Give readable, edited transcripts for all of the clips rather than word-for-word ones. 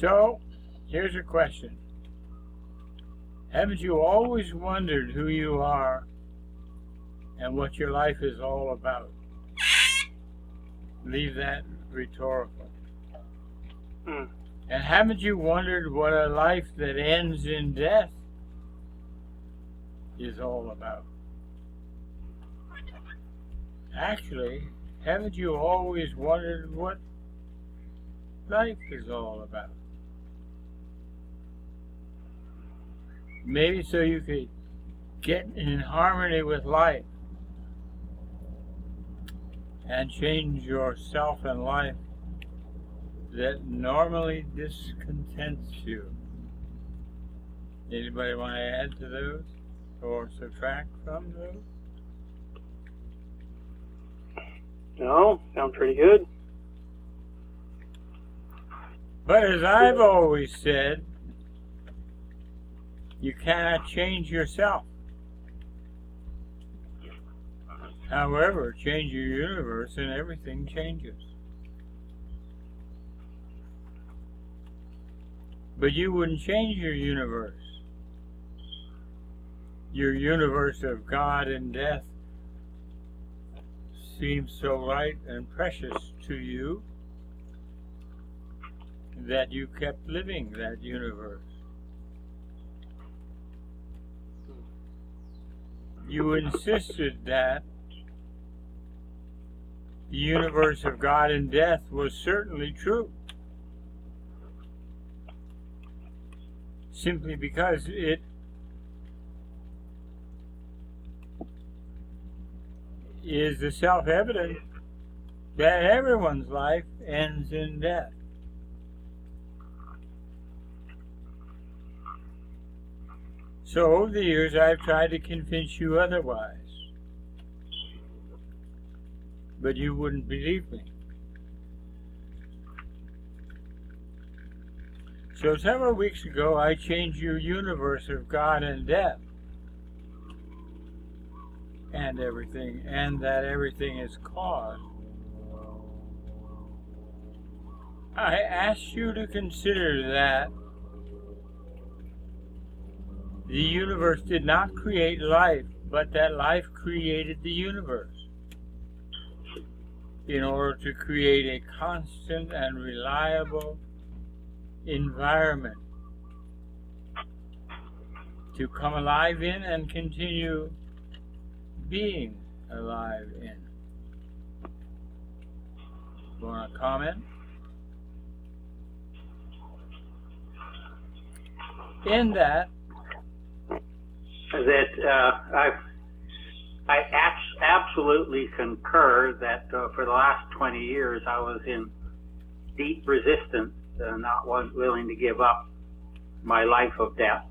So, here's a question. Haven't you always wondered who you are and what your life is all about? Leave that rhetorical. And haven't you wondered what a life that ends in death is all about? Actually, haven't you always wondered what life is all about? Maybe so you could get in harmony with life and change yourself and life that normally discontents you. Anybody want to add to those or subtract from those? No, sounds pretty good. But as I've always said, you cannot change yourself. However, change your universe and everything changes. But you wouldn't change your universe. Your universe of God and death seems so right and precious to you that you kept living that universe. You insisted that the universe of God and death was certainly true, simply because it is the self-evident that everyone's life ends in death. So over the years I've tried to convince you otherwise, but you wouldn't believe me. So several weeks ago I changed your universe of God and death and everything, and that everything is caused. I asked you to consider that the universe did not create life, but that life created the universe in order to create a constant and reliable environment to come alive in and continue being alive in. Want to comment? In that, I absolutely concur that for the last 20 years I was in deep resistance, not willing to give up my life of death.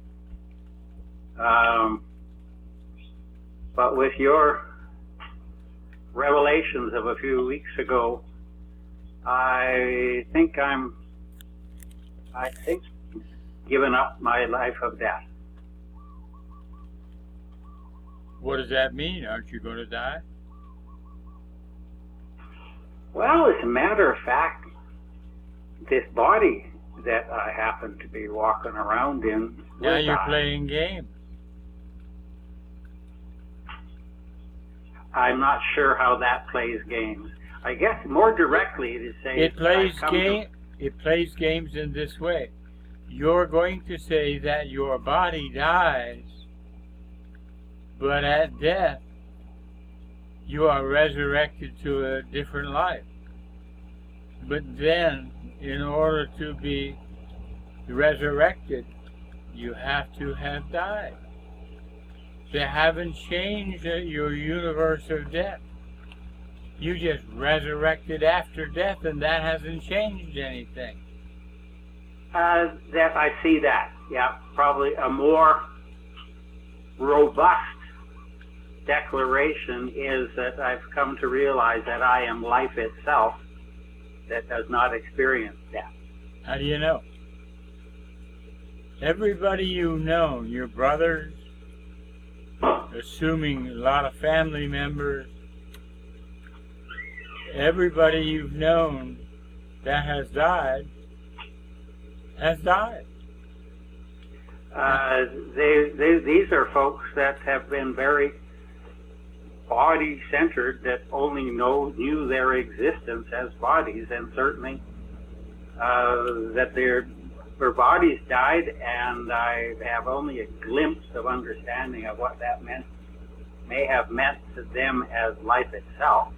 But with your revelations of a few weeks ago, I think giving up my life of death. what does that mean? Aren't you going to die? Well, as a matter of fact, this body that I happen to be walking around in Now will you're die. playing games. I'm not sure how that plays games. I guess more directly to say It plays games in this way. You're going to say that your body dies, but at death you are resurrected to a different life. But then, in order to be resurrected, you have to have died. They haven't changed your universe of death. You just resurrected after death, and that hasn't changed anything. that I see that. Yeah, probably a more robust declaration is that I've come to realize that I am life itself that does not experience death. How do you know? Everybody you've known, your brothers, assuming a lot of family members, everybody you've known that has died has died. These are folks that have been very body-centered, that only knew their existence as bodies, and certainly that their bodies died, and I have only a glimpse of understanding of what that may have meant to them as life itself.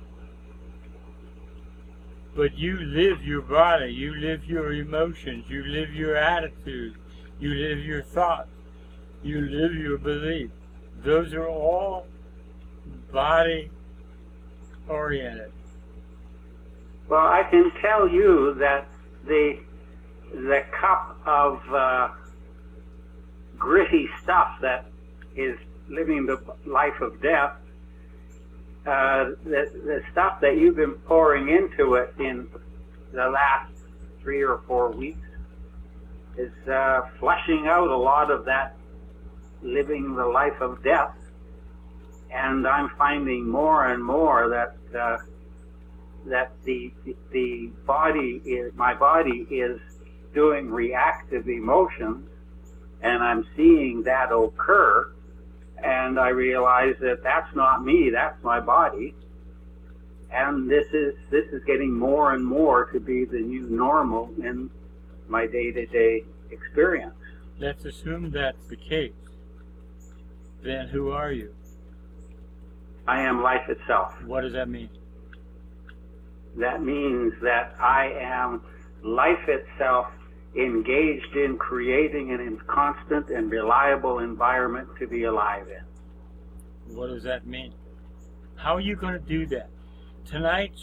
But you live your body, you live your emotions, you live your attitudes, you live your thoughts, you live your beliefs. Those are all body oriented. Well, I can tell you that the cup of gritty stuff that is living the life of death, the stuff that you've been pouring into it in the last 3 or 4 weeks is flushing out a lot of that living the life of death. And I'm finding more and more that the body my body is doing reactive emotions, and I'm seeing that occur, and I realize that that's not me, that's my body, and this is getting more and more to be the new normal in my day-to-day experience. Let's assume that's the case. Then who are you? I am life itself. What does that mean? That means that I am life itself, engaged in creating a constant and reliable environment to be alive in. What does that mean? How are you going to do that? Tonight,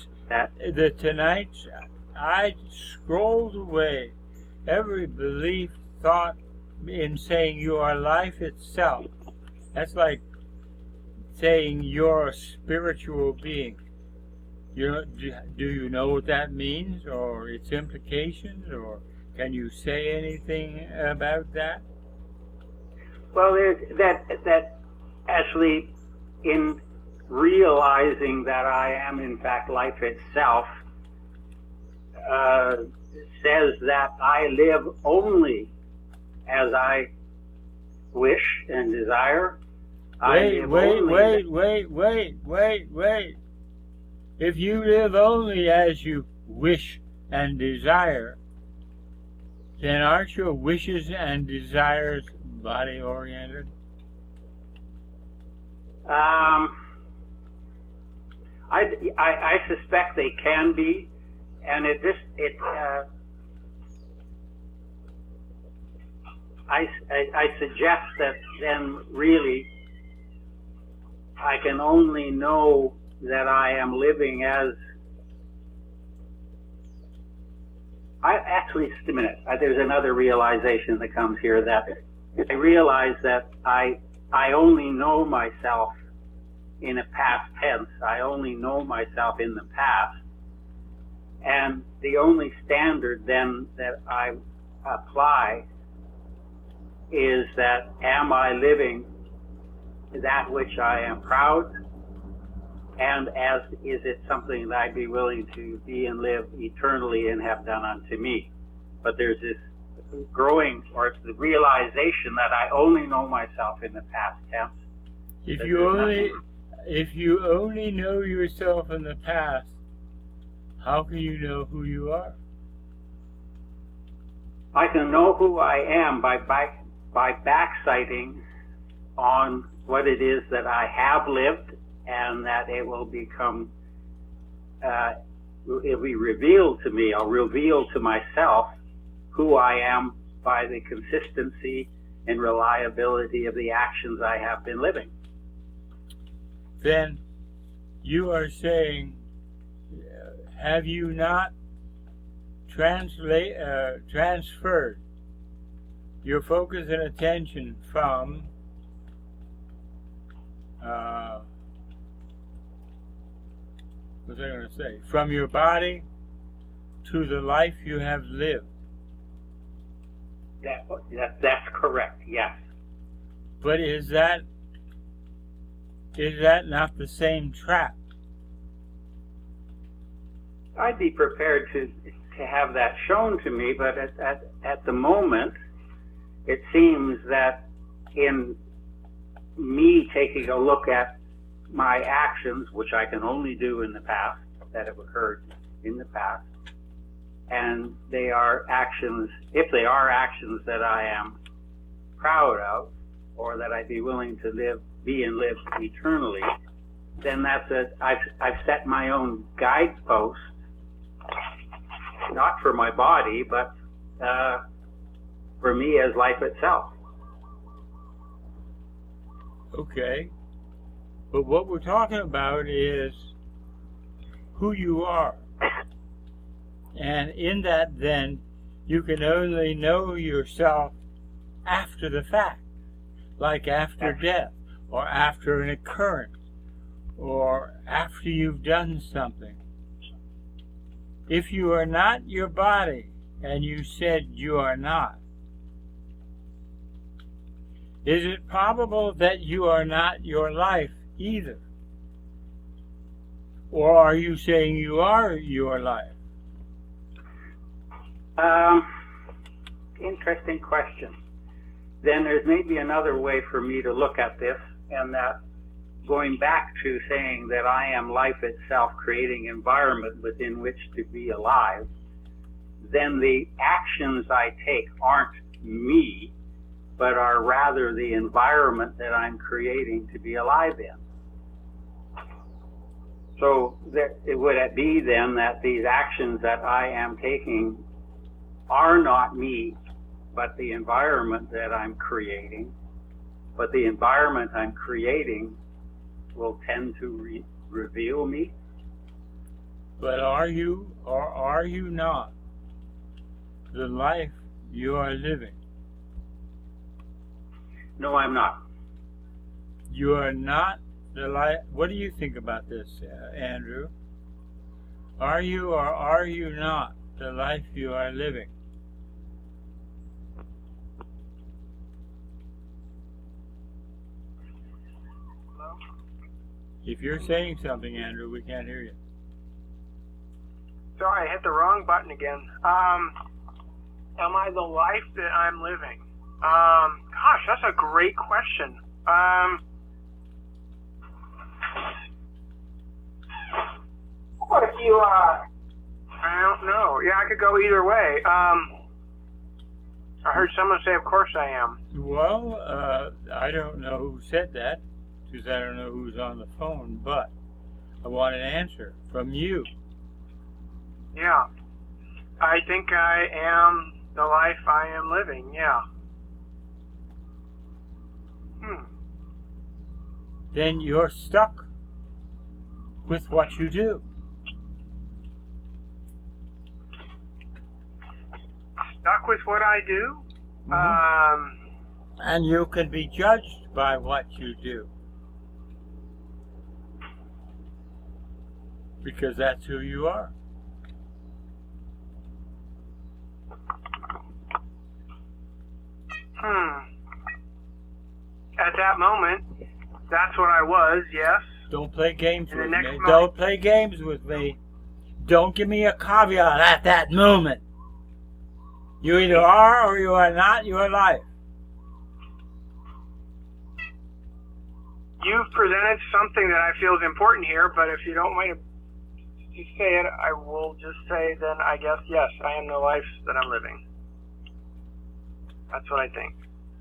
I scrolled away every belief, thought in saying you are life itself. That's like saying you're a spiritual being. Do you know what that means, or its implications, or can you say anything about that? Well, that actually, in realizing that I am in fact life itself, says that I live only as I wish and desire. Wait. If you live only as you wish and desire, then aren't your wishes and desires body oriented? I suspect they can be, and I suggest that then really I can only know that I am living as just a minute. There's another realization that comes here, that I realize that I only know myself in a past tense. I only know myself in the past. And the only standard then that I apply is that, am I living that which I am proud? And is it something that I'd be willing to be and live eternally and have done unto me? But there's this growing, or it's the realization that I only know myself in the past tense. If you only know yourself in the past, how can you know who you are? I can know who I am by backsighting on what it is that I have lived, and that it will become, it'll be revealed to me. I'll reveal to myself who I am by the consistency and reliability of the actions I have been living. Then you are saying, have you not transferred your focus and attention from what was I going to say? From your body to the life you have lived? That's correct, yes. But is that not the same trap? I'd be prepared to to have that shown to me, but at the moment, it seems that in me taking a look at my actions, which I can only do in the past, that have occurred in the past, and they are actions, if they are actions that I am proud of, or that I'd be willing to live eternally, then I've set my own guidepost, not for my body, but for me as life itself. Okay. But what we're talking about is who you are. And in that, then, you can only know yourself after the fact, like after death, or after an occurrence, or after you've done something. If you are not your body, and you said you are not, is it probable that you are not your life either? Or are you saying you are your life? Interesting question. Then there's maybe another way for me to look at this, and that going back to saying that I am life itself, creating environment within which to be alive, then the actions I take aren't me, but are rather the environment that I'm creating to be alive in. So would it be then that these actions that I am taking are not me, but the environment that I'm creating, but the environment I'm creating will tend to reveal me? But are you or are you not the life you are living? No, I'm not. You are not the life. What do you think about this, Andrew? Are you or are you not the life you are living? If you're saying something, Andrew, we can't hear you. Sorry, I hit the wrong button again. Am I the life that I'm living? Gosh, that's a great question. What if you, I don't know. Yeah, I could go either way. I heard someone say, of course I am. Well, I don't know who said that, because I don't know who's on the phone, but I want an answer from you. Yeah. I think I am the life I am living, yeah. Then you're stuck with what you do. Stuck with what I do? And you can be judged by what you do. Because that's who you are. At that moment, that's what I was, yes. Don't play games with me. moment. Don't play games with me. Don't give me a caveat at that moment. You either are or you are not your life. You've presented something that I feel is important here, but if you don't mind to say it, I will just say then I guess, yes, I am the life that I'm living. That's what I think.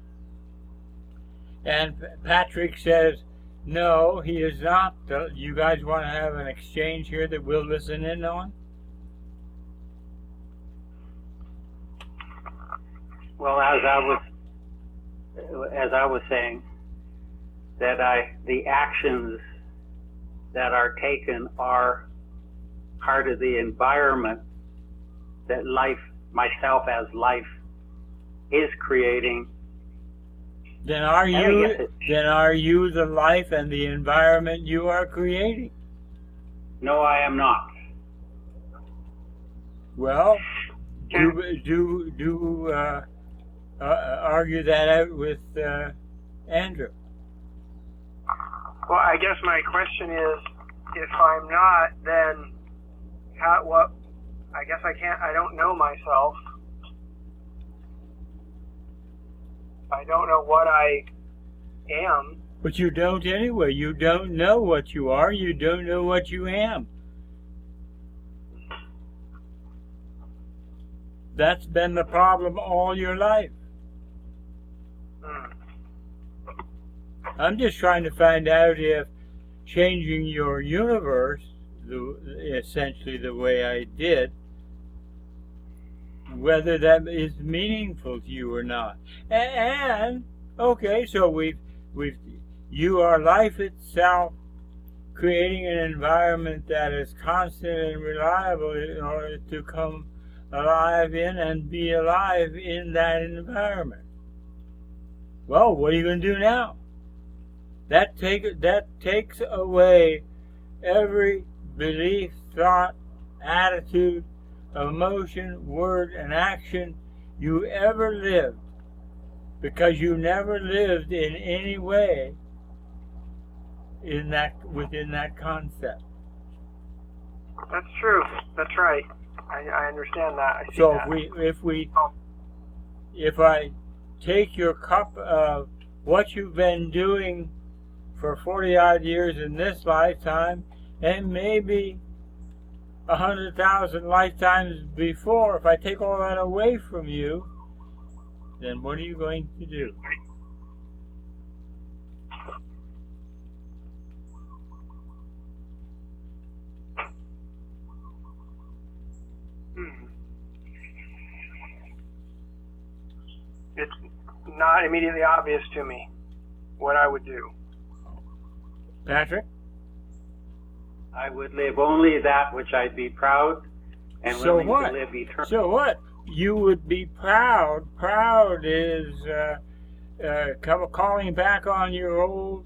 And Patrick says, no, he is not. You guys want to have an exchange here that we'll listen in on? Well, as I was saying, that the actions that are taken are part of the environment that life, myself as life, is creating. Then are you the life and the environment you are creating? No, I am not. Well, argue that out with Andrew. Well, I guess my question is, if I'm not, then I guess I don't know myself. I don't know what I am. But you don't anyway. You don't know what you are. You don't know what you am. That's been the problem all your life. I'm just trying to find out if changing your universe, essentially the way I did, whether that is meaningful to you or not. And okay, so you are life itself, creating an environment that is constant and reliable in order to come alive in and be alive in that environment. Well, what are you going to do now? That takes away every belief, thought, attitude, emotion, word, and action you ever lived, because you never lived in any way within that concept. That's true. That's right. I understand that. I see So that. if I take your cup of what you've been doing for 40 odd years in this lifetime, and maybe 100,000 lifetimes before, if I take all that away from you, then what are you going to do? It's not immediately obvious to me what I would do. Patrick? I would live only that which I'd be proud and So willing what? to live eternally. So what? You would be proud. Proud is calling back on your old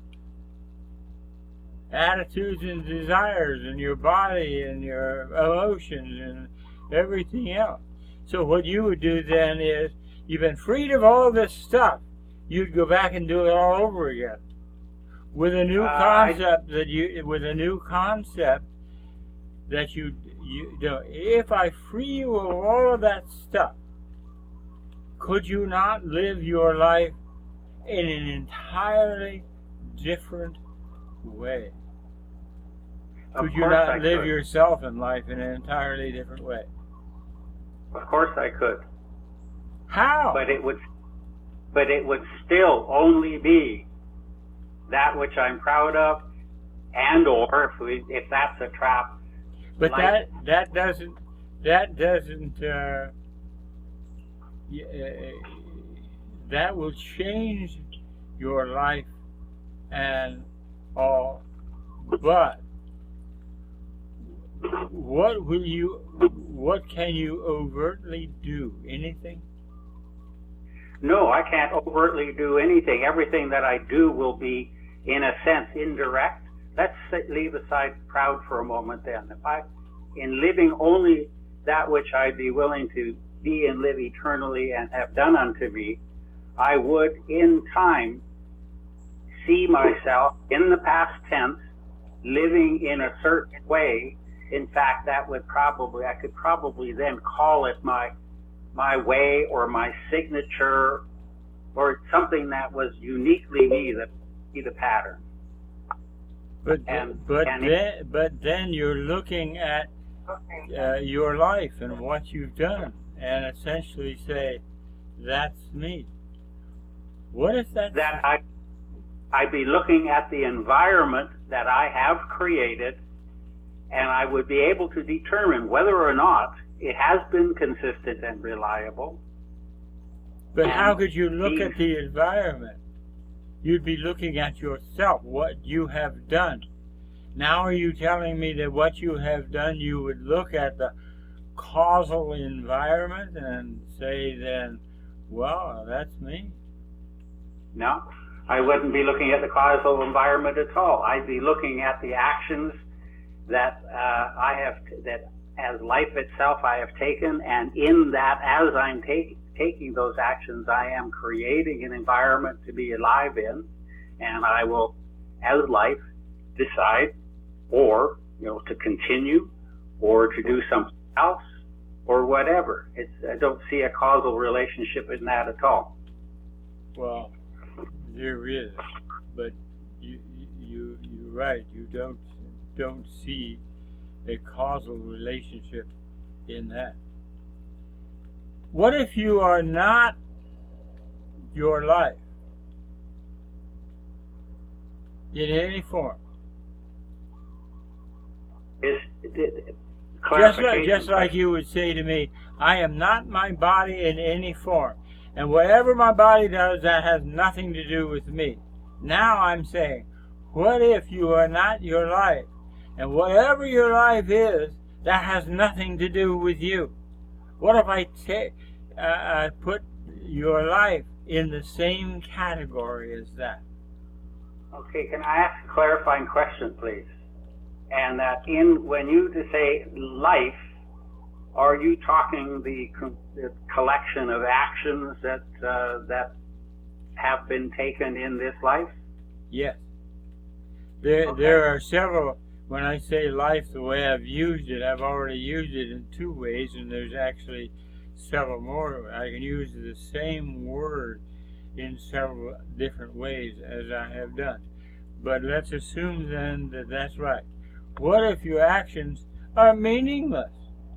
attitudes and desires and your body and your emotions and everything else. So what you would do then is, you've been freed of all this stuff. You'd go back and do it all over again with a new concept that you know. If I free you of all of that stuff, could you not live your life in an entirely different way? Could you not live yourself in life in an entirely different way? Of course I could. How? But it would still only be that which I'm proud of, and or if that's a trap. But like, that doesn't that will change your life and all. But what can you overtly do? Anything? No, I can't overtly do anything. Everything that I do will be, in a sense, indirect. Let's leave aside proud for a moment then. In living only that which I'd be willing to be and live eternally and have done unto me, I would in time see myself in the past tense living in a certain way. In fact, I could probably then call it my way or my signature or something that was uniquely me, that be the pattern. But then you're looking at your life and what you've done and essentially say, that's me. What is that? That I'd be looking at the environment that I have created, and I would be able to determine whether or not it has been consistent and reliable. But how could you look at the environment? You'd be looking at yourself, what you have done. Now are you telling me that what you have done, you would look at the causal environment and say then, well, that's me? No, I wouldn't be looking at the causal environment at all. I'd be looking at the actions that that as life itself I have taken, and in that, as I'm taking those actions, I am creating an environment to be alive in, and I will, as life, decide or to continue or to do something else or whatever. I don't see a causal relationship in that at all. Well, there is, but you're right. You don't see a causal relationship in that. What if you are not your life in any form? Just like you would say to me, I am not my body in any form. And whatever my body does, that has nothing to do with me. Now I'm saying, what if you are not your life? And whatever your life is, that has nothing to do with you. What if I put your life in the same category as that? Okay, can I ask a clarifying question, please? And that when you say life, are you talking the collection of actions that have been taken in this life? Yes. There are several. When I say life, the way I've used it, I've already used it in two ways, and there's actually several more. I can use the same word in several different ways as I have done. But let's assume then that that's right. What if your actions are meaningless?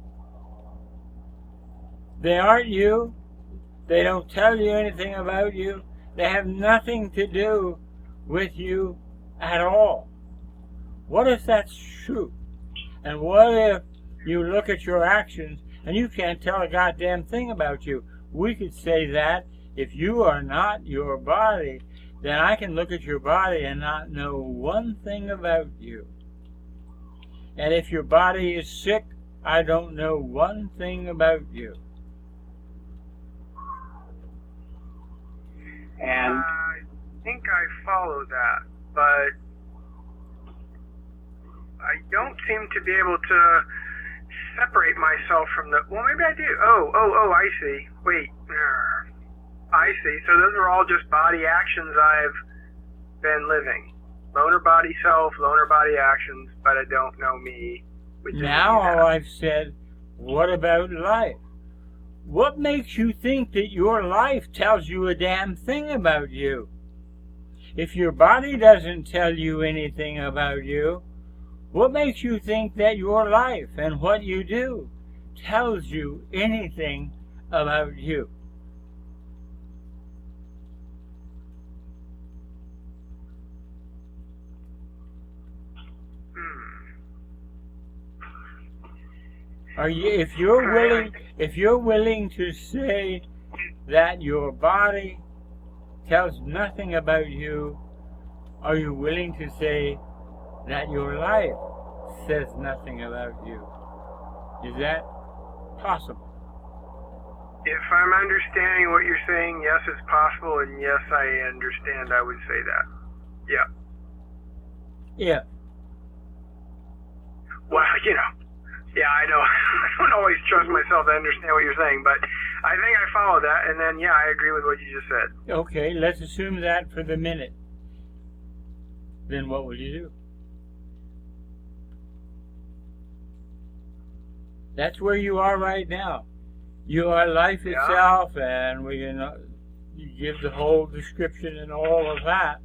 They aren't you. They don't tell you anything about you. They have nothing to do with you at all. What if that's true? And what if you look at your actions and you can't tell a goddamn thing about you? We could say that if you are not your body, then I can look at your body and not know one thing about you. And if your body is sick, I don't know one thing about you. And I think I follow that, but I don't seem to be able to separate myself from the. Well, maybe I do. Oh, I see. Wait. I see. So those are all just body actions I've been living. Loner body self, loner body actions, but I don't know me. Now all I've said, what about life? What makes you think that your life tells you a damn thing about you? If your body doesn't tell you anything about you, what makes you think that your life and what you do tells you anything about you? If you're willing to say that your body tells nothing about you, are you willing to say that your life says nothing about you? Is that possible? If I'm understanding what you're saying, yes, it's possible, and yes, I understand. I would say that. Yeah. Yeah. Well, yeah, I know. I don't always trust myself to understand what you're saying, but I think I follow that, and then, yeah, I agree with what you just said. Okay, let's assume that for the minute. Then what will you do? That's where you are right now. You are life itself, and we can you give the whole description and all of that.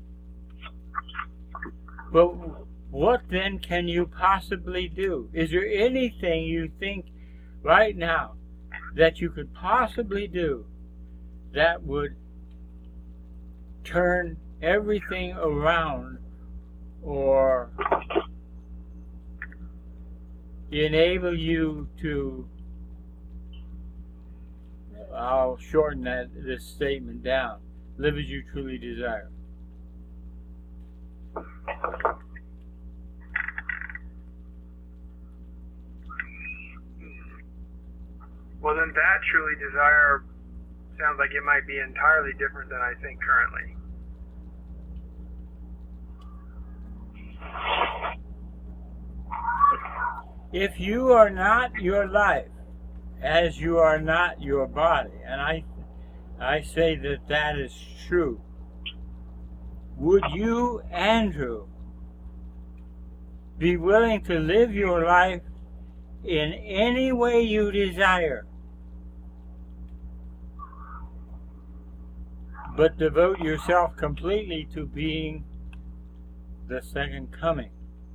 But what then can you possibly do? Is there anything you think right now that you could possibly do that would turn everything around or enable you to, I'll shorten this statement down, live as you truly desire? Well, then that truly desire sounds like it might be entirely different than I think currently. If you are not your life, as you are not your body, and I say that that is true, would you, Andrew, be willing to live your life in any way you desire, but devote yourself completely to being the second coming.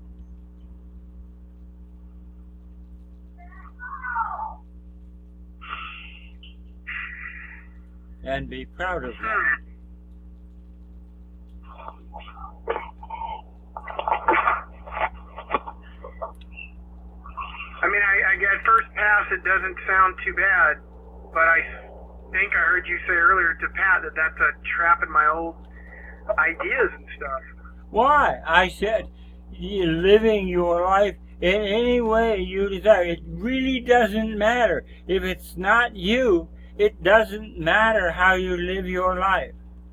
And be proud of that. I mean, I at first pass, it doesn't sound too bad, but I think I heard you say earlier to Pat that that's a trap in my old ideas and stuff. Why? I said living your life in any way you desire. It really doesn't matter. If it's not you, it doesn't matter how you live your life.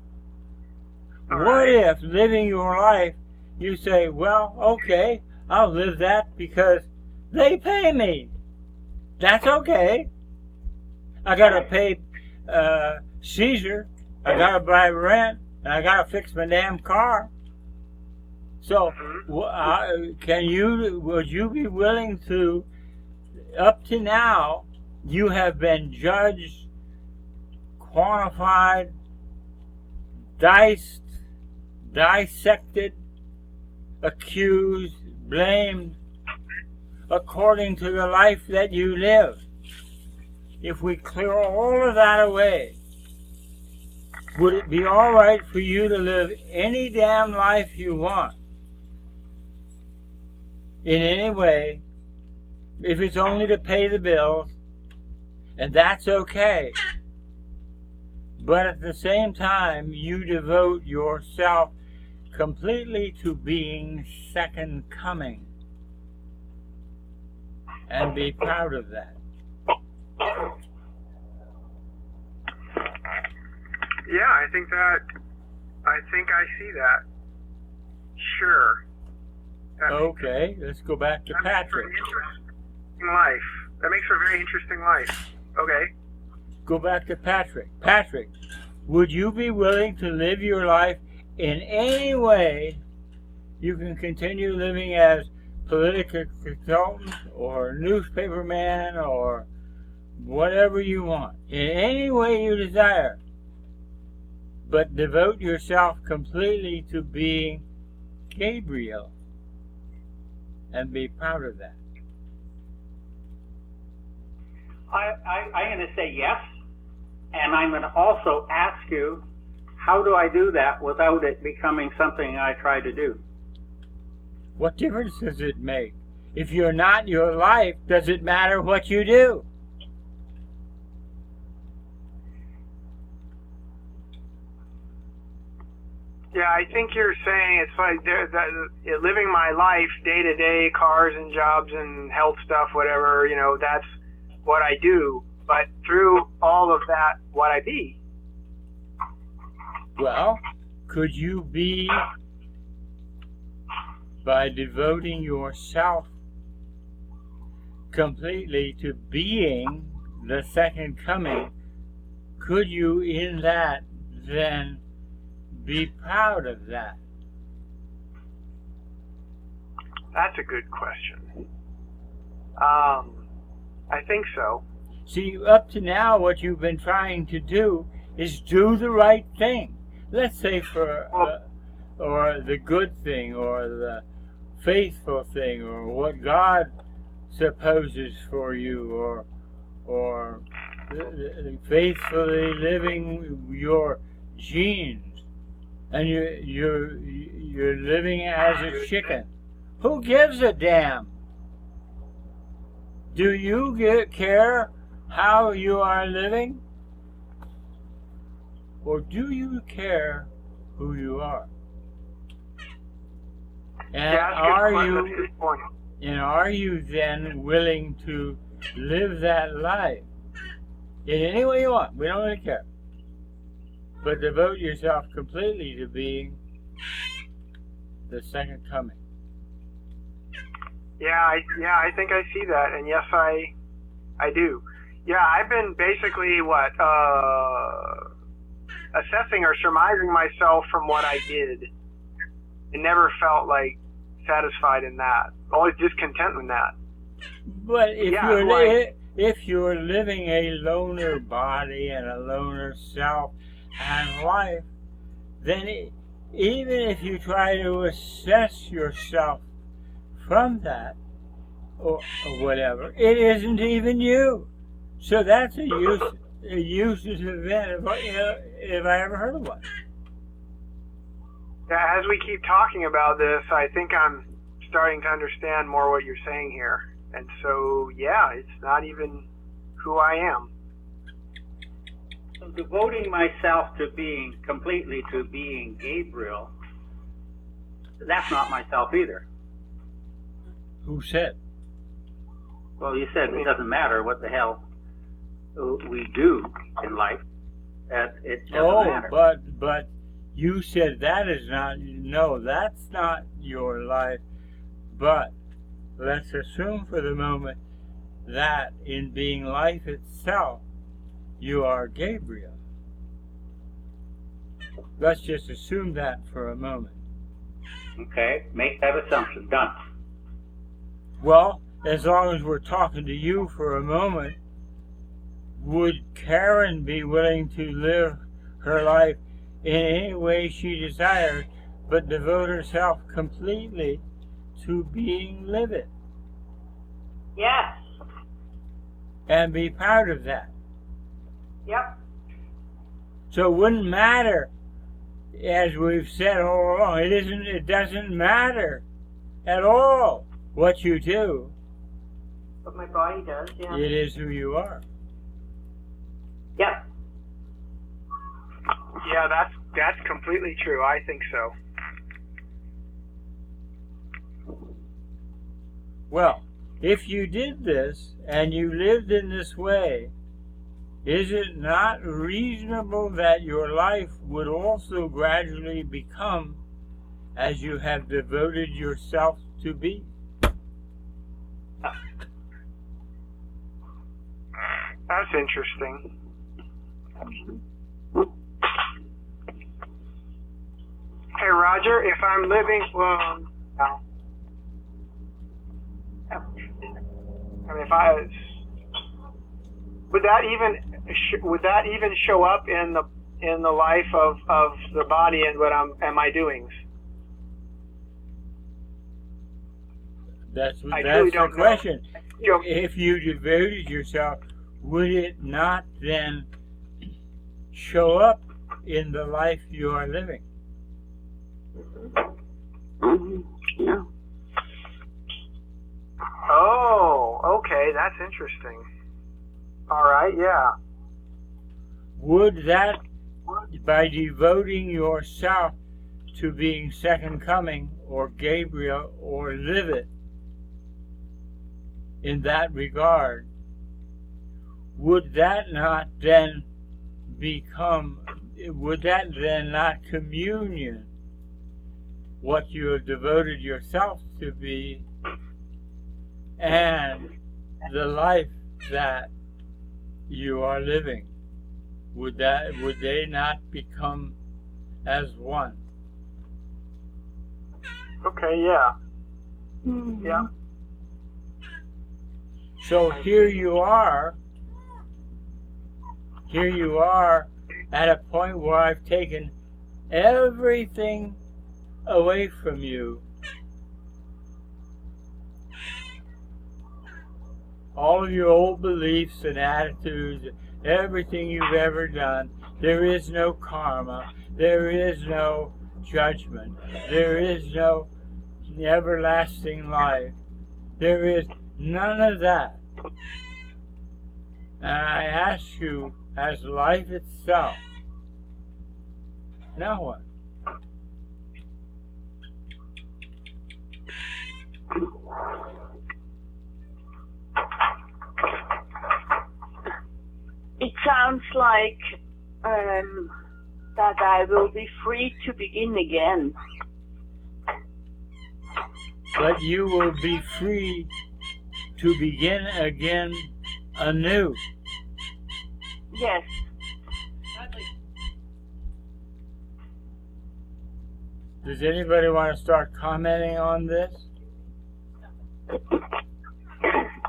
What if living your life, you say, well, okay, I'll live that because they pay me. That's okay. I gotta pay Caesar, I gotta buy rent, and I gotta fix my damn car. So, would you be willing to, up to now, you have been judged, quantified, dissected, accused, blamed, according to the life that you live. If we clear all of that away, would it be all right for you to live any damn life you want? In any way, if it's only to pay the bills, and that's okay. But at the same time, you devote yourself completely to being second coming. And be proud of that. Yeah, I think I see that. Sure. Okay, let's go back to Patrick. That makes for a very interesting life. Okay. Go back to Patrick. Patrick, would you be willing to live your life in any way you can continue living as political consultant or newspaperman or whatever you want, in any way you desire, but devote yourself completely to being Gabriel and be proud of that? I'm going to say yes, and I'm going to also ask you, how do I do that without it becoming something I try to do? What difference does it make? If you're not your life, does it matter what you do? Yeah, I think you're saying it's like living my life day to day, cars and jobs and health stuff, whatever, that's what I do. But through all of that, what I be? Well, could you be, by devoting yourself completely to being the second coming, could you in that then be proud of that? That's a good question. I think so. See, up to now, what you've been trying to do is do the right thing. Let's say or the good thing, or the faithful thing, or what God supposes for you, or faithfully living your genes, and you're living as a chicken. Who gives a damn? Do you care how you are living? Or do you care who you are? And are you then willing to live that life in any way you want? We don't really care. But devote yourself completely to being the second coming. Yeah, I think I see that, and yes, I do. Yeah, I've been basically assessing or surmising myself from what I did, and never felt like satisfied in that. Always discontent in that. But if Yeah, you're like- if you're living a loner body and a loner self and life, then even if you try to assess yourself from that or whatever, it isn't even you. So that's a useless event if I ever heard of one. Yeah, as we keep talking about this, I think I'm starting to understand more what you're saying here. And so, yeah, it's not even who I am. So devoting myself to being completely to being Gabriel, that's not myself either. Who said? Well, you said it doesn't matter what the hell we do in life. It doesn't matter. but you said that is not, no, that's not your life. But let's assume for the moment that in being life itself, you are Gabriel. Let's just assume that for a moment. Okay, make that assumption. Done. Well, as long as we're talking to you for a moment, would Karen be willing to live her life in any way she desires, but devote herself completely to being livid? Yes. And be proud of that? Yep. So it wouldn't matter, as we've said all along, it doesn't matter at all what you do. But my body does, yeah. It is who you are. Yep. Yeah, that's completely true. I think so. Well, if you did this and you lived in this way, is it not reasonable that your life would also gradually become as you have devoted yourself to be? That's interesting. Hey, Roger, if I'm living, well, no. I mean, would that even show up in the life of the body and my doings? That's I really the don't know. question. You know, If you devoted yourself, would it not then show up in the life you are living? Yeah. Oh, okay, that's interesting. All right, yeah. Would that, by devoting yourself to being second coming or Gabriel or livid in that regard, would that not then not communion what you have devoted yourself to be and the life that you are living? Would they not become as one? Okay, yeah. Yeah. So here you are at a point where I've taken everything away from you. All of your old beliefs and attitudes, everything you've ever done. There is no karma. There is no judgment. There is no everlasting life. There is none of that. And I ask you, as life itself, now what? It sounds like that I will be free to begin again. But you will be free to begin again anew. Yes. Does anybody want to start commenting on this?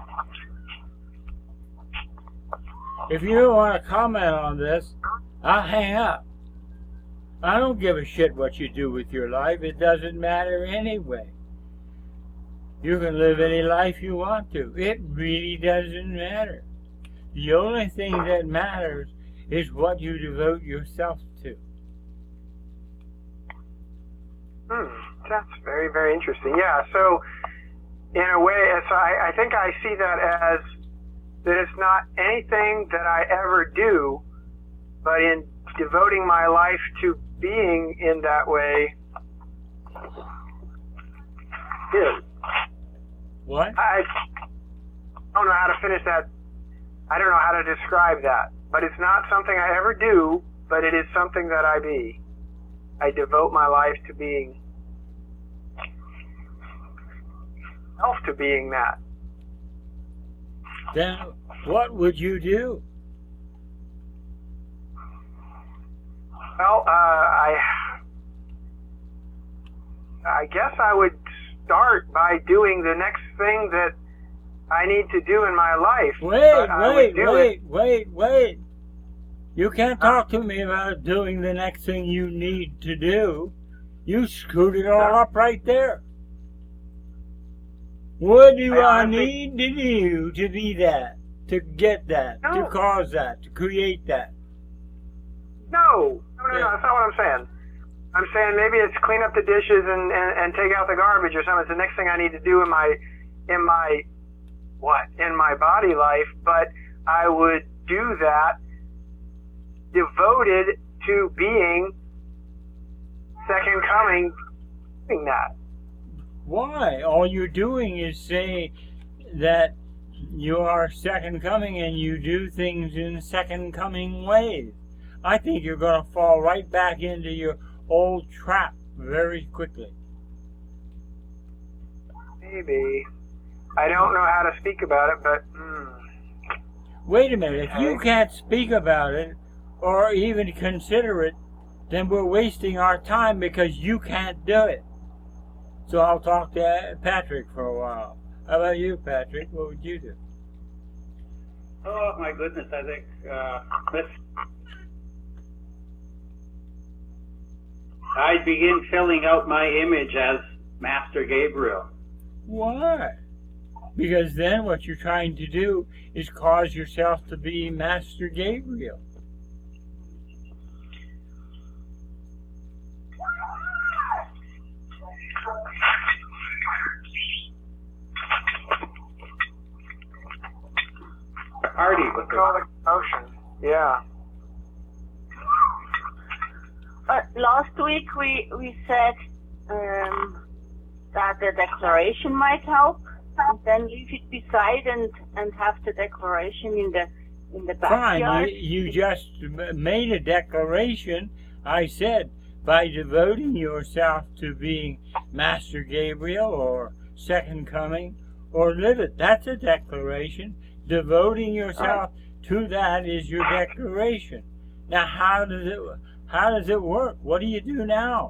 If you don't want to comment on this, I'll hang up. I don't give a shit what you do with your life. It doesn't matter anyway. You can live any life you want to. It really doesn't matter. The only thing that matters is what you devote yourself to. That's very, very interesting. Yeah, so in a way, so I think I see that as that it's not anything that I ever do, but in devoting my life to being in that way is. What? I don't know how to finish that. I don't know how to describe that. But it's not something I ever do, but it is something that I be. I devote my life to being to being that. Then what would you do? Well, I guess I would start by doing the next thing that I need to do in my life. Wait. You can't talk to me about doing the next thing you need to do. You screwed it all up right there. What do I need to do to be that? To get that? No. To cause that? To create that? No, that's not what I'm saying. I'm saying maybe it's clean up the dishes and take out the garbage or something. It's the next thing I need to do in my body life, but I would do that devoted to being second coming, doing that. Why? All you're doing is saying that you are second coming and you do things in second coming ways. I think you're going to fall right back into your old trap very quickly. Maybe. I don't know how to speak about it, but... Wait a minute. If you can't speak about it or even consider it, then we're wasting our time because you can't do it. So I'll talk to Patrick for a while. How about you, Patrick? What would you do? Oh, my goodness, I think I'd begin filling out my image as Master Gabriel. Why? Because then what you're trying to do is cause yourself to be Master Gabriel. Party with the emotion. Yeah. Last week we said that the declaration might help, and then leave it beside and have the declaration in the backyard. Fine, you just made a declaration. I said, by devoting yourself to being Master Gabriel or Second Coming or live it. That's a declaration. Devoting yourself to that is your declaration. Now, how does it work? What do you do now?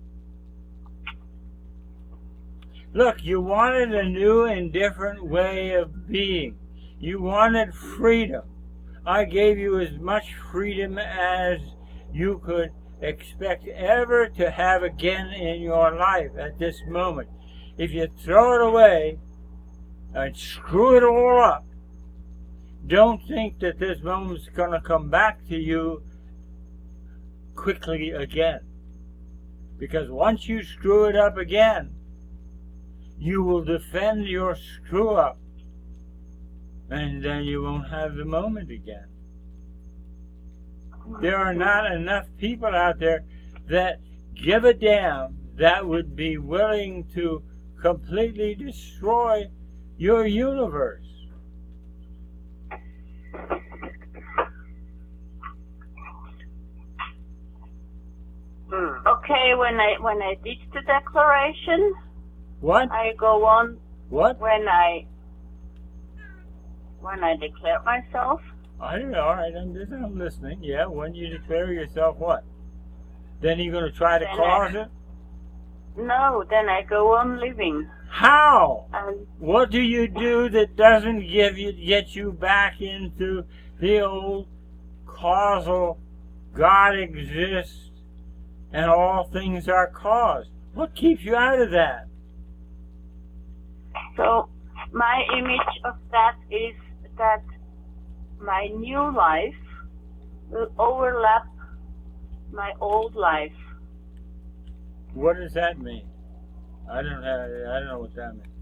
Look, you wanted a new and different way of being. You wanted freedom. I gave you as much freedom as you could expect ever to have again in your life at this moment. If you throw it away and screw it all up, don't think that this moment's going to come back to you quickly again. Because once you screw it up again, you will defend your screw up, and then you won't have the moment again. There are not enough people out there that give a damn, that would be willing to completely destroy your universe. Okay, when I did the declaration, What? I go on. What? When I declare myself. I don't know. All right, I'm listening. Yeah, when you declare yourself what? Then you're going to try to Then cause it? No, then I go on living. How? And What do you do that doesn't get you back into the old causal God exists and all things are caused. What keeps you out of that? So my image of that is that my new life will overlap my old life. What does that mean? I don't know what that means.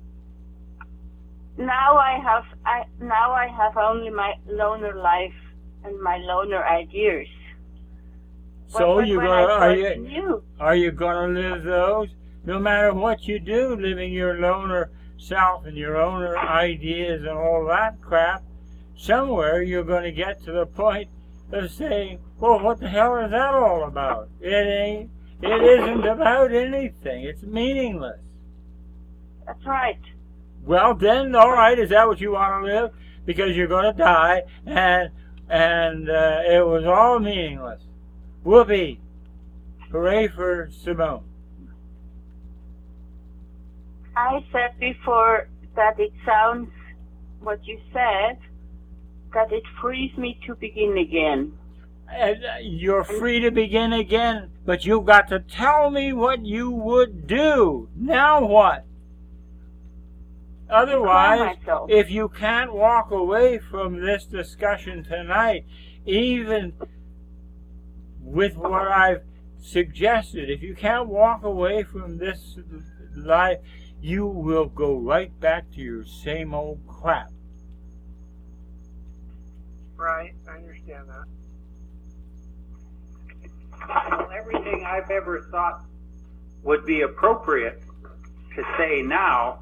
Now I have only my loner life and my loner ideas. So But you when gonna I start new, are you gonna live those? No matter what you do, living your loner self and your owner ideas and all that crap, somewhere you're going to get to the point of saying, well, what the hell is that all about? It isn't about anything. It's meaningless. that's right. Well, then, all right, is that what you want to live? Because you're going to die, and it was all meaningless. Whoopee. Hooray for Simone. I said before that it sounds, what you said, that it frees me to begin again. You're free to begin again, but you've got to tell me what you would do. Now what? Otherwise, if you can't walk away from this discussion tonight, even with what I've suggested, if you can't walk away from this life, you will go right back to your same old crap. Right, I understand that. Well, everything I've ever thought would be appropriate to say now,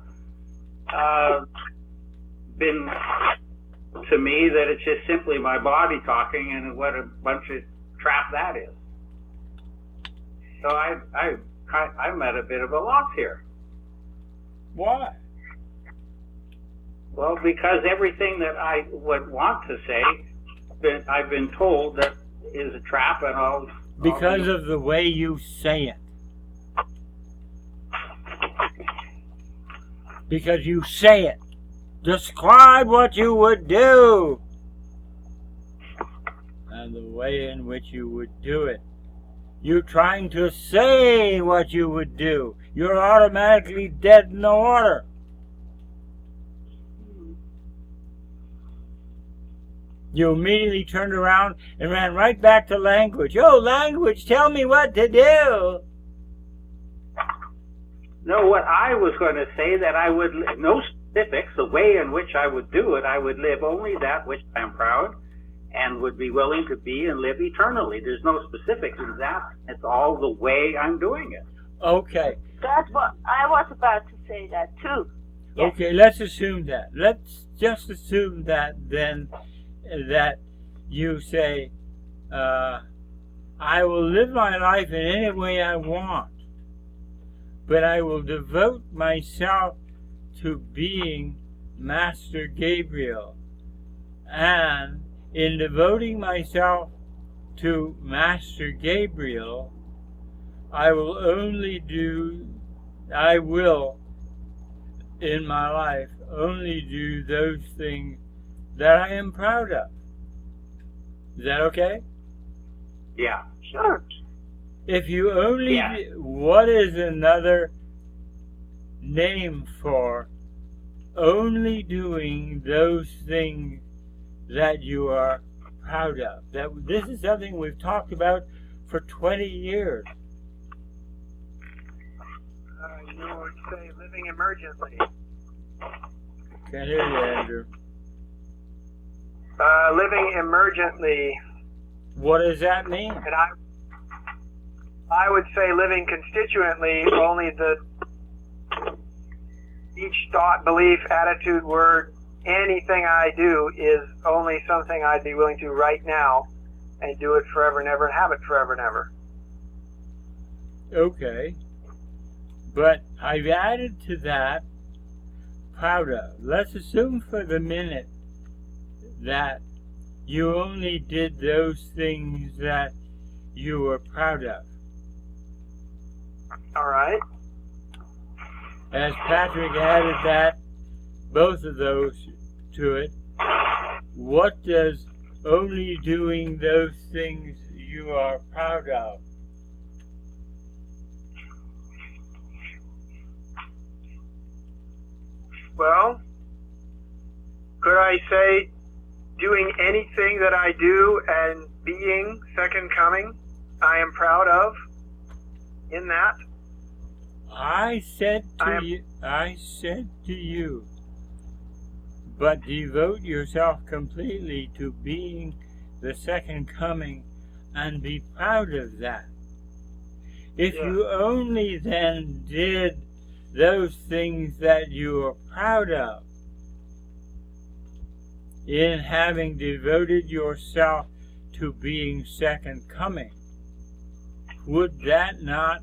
been to me that it's just simply my body talking, and what a bunch of crap that is. So I'm at a bit of a loss here. Why? Well, because everything that I would want to say, I've been told that is a trap, and all. Because of the way you say it. Because you say it. Describe what you would do. And the way in which you would do it. You're trying to say what you would do. You're automatically dead in the water. You immediately turned around and ran right back to language. Oh, language, tell me what to do. No, what I was going to say that I would, no specifics, the way in which I would do it, I would live only that which I am proud and would be willing to be and live eternally. There's no specifics in that. It's all the way I'm doing it. Okay. That's what I was about to say that too. Yes. Okay, let's assume that. Let's just assume that then, that you say, I will live my life in any way I want, but I will devote myself to being Master Gabriel. And in devoting myself to Master Gabriel, I will in my life only do those things that I am proud of. Is that okay? Yeah. Sure. If you only, what is another name for only doing those things that you are proud of? This is something we've talked about for 20 years. You would say living emergently. Can't hear you, Andrew. Living emergently. What does that mean? And I would say living constituently, only each thought, belief, attitude, word, anything I do is only something I'd be willing to right now and do it forever and ever and have it forever and ever. Okay. But I've added to that proud of. Let's assume for the minute that you only did those things that you were proud of. All right. As Patrick added that, both of those to it, what does only doing those things you are proud of? Well, could I say doing anything that I do and being second coming, I am proud of in that? I said to you, but devote yourself completely to being the second coming and be proud of that. If you only then did those things that you are proud of, in having devoted yourself to being second coming, would that not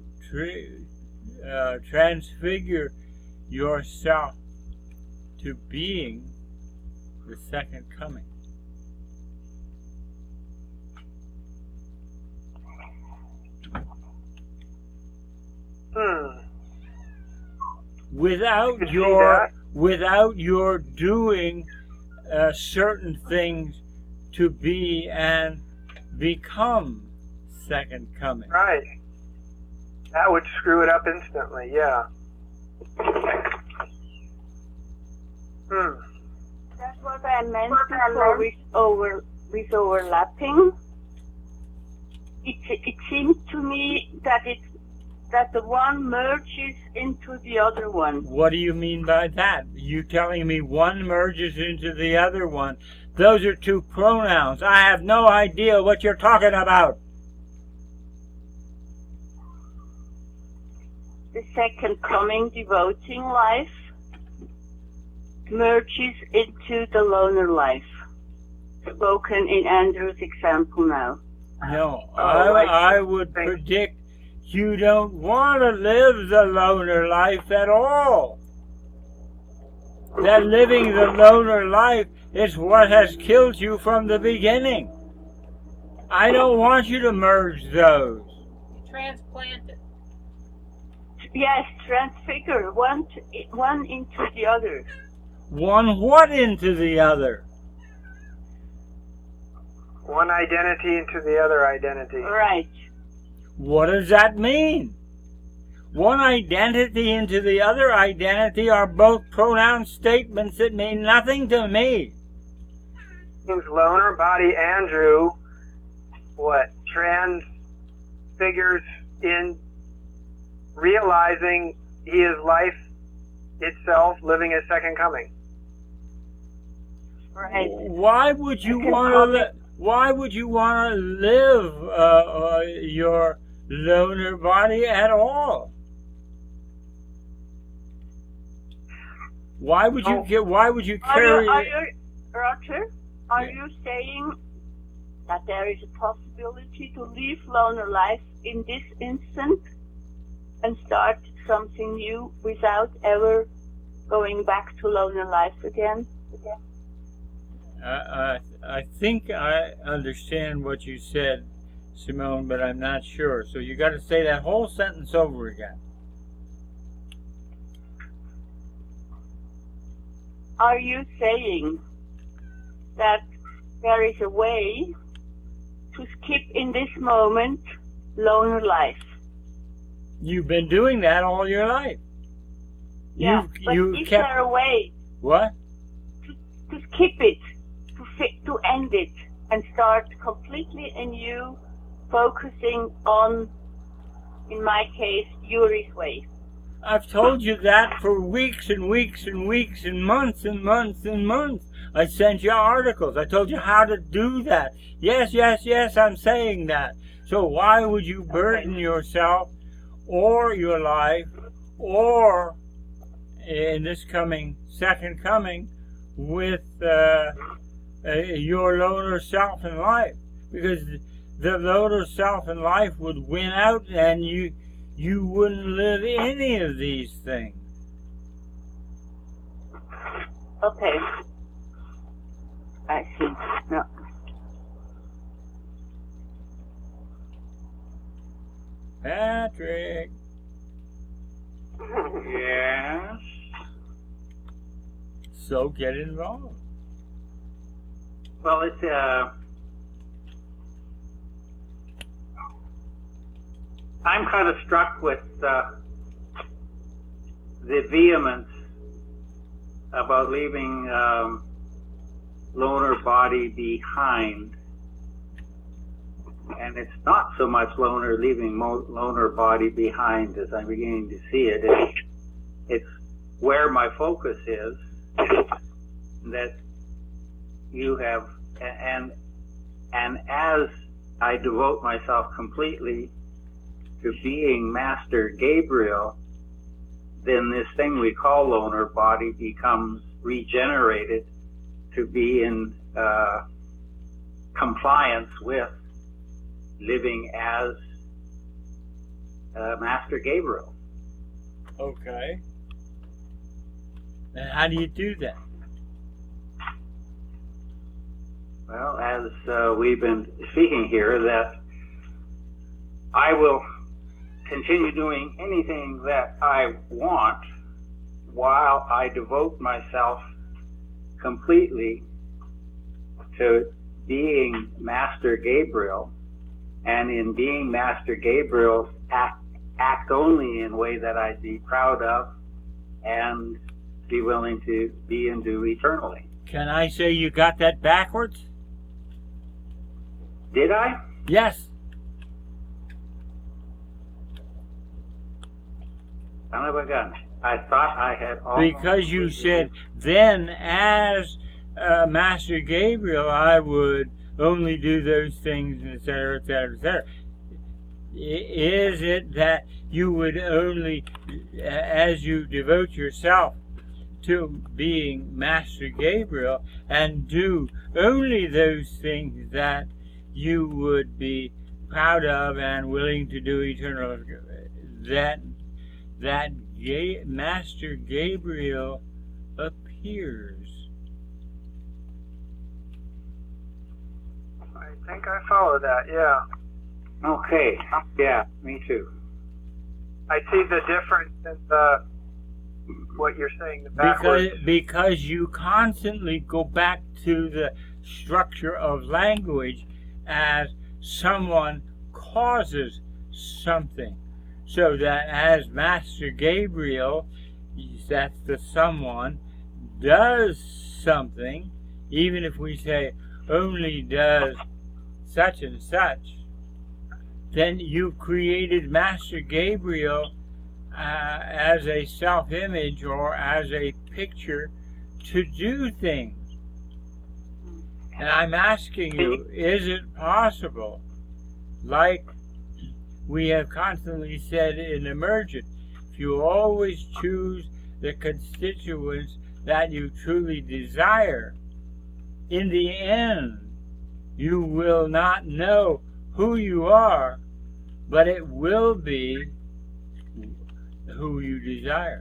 transfigure yourself to being the second coming? Without your doing certain things to be and become second coming. Right. That would screw it up instantly, yeah. That's what I meant before with overlapping. It seems to me that the one merges into the other one. What do you mean by that? You telling me one merges into the other one? Those are two pronouns. I have no idea what you're talking about. The second coming devoting life merges into the loner life, spoken in Andrew's example now. No, I would predict you don't want to live the loner life at all. That living the loner life is what has killed you from the beginning. I don't want you to merge those. Transplant it. Yes, transfigure one into the other. One what into the other? One identity into the other identity. Right. What does that mean? One identity into the other identity are both pronoun statements that mean nothing to me. Means loner body Andrew, transfigures in realizing he is life itself, living his second coming. Right. Why would you want to? Why would you want to live your loner body at all? Why would you? Why would you carry? Roger, are you saying that there is a possibility to live loner life in this instant and start something new without ever going back to loner life again? I think I understand what you said, Simone, but I'm not sure. So you got to say that whole sentence over again. Are you saying that there is a way to skip in this moment loner life? You've been doing that all your life. Yeah, but is there a way? What? To skip it, to end it, and start completely anew, focusing on, in my case, Yuri's way. I've told you that for weeks and weeks and weeks and months and months and months. I sent you articles. I told you how to do that. Yes, I'm saying that. So why would you burden yourself or your life or in this second coming with your loner self in life? Because the loner self in life would win out and you wouldn't live any of these things. Okay. I see. No. Patrick. Yes. So get involved. Well, it's I'm kind of struck with the vehemence about leaving loner body behind, and it's not so much loner leaving loner body behind as I'm beginning to see it. It's where my focus is that you have, and as I devote myself completely to being Master Gabriel, then this thing we call loner body becomes regenerated to be in compliance with living as Master Gabriel. Okay. And how do you do that? Well, as we've been speaking here, that I will continue doing anything that I want while I devote myself completely to being Master Gabriel, and in being Master Gabriel, act only in a way that I'd be proud of and be willing to be and do eternally. Can I say you got that backwards? Did I? Yes. Son of a gun. I thought I had all. Because you said, then as Master Gabriel, I would only do those things, etc., etc., etc. Is it that you would only, as you devote yourself to being Master Gabriel, and do only those things that you would be proud of and willing to do eternally, that Master Gabriel appears? I think I follow that, yeah. Okay. Yeah, me too. I see the difference in what you're saying, the backwards. Because you constantly go back to the structure of language as someone causes something. So that as Master Gabriel, that's the someone, does something, even if we say only does such and such, then you created Master Gabriel as a self-image or as a picture to do things. And I'm asking you, is it possible, like we have constantly said in Emergent, if you always choose the constituents that you truly desire, in the end, you will not know who you are, but it will be who you desire.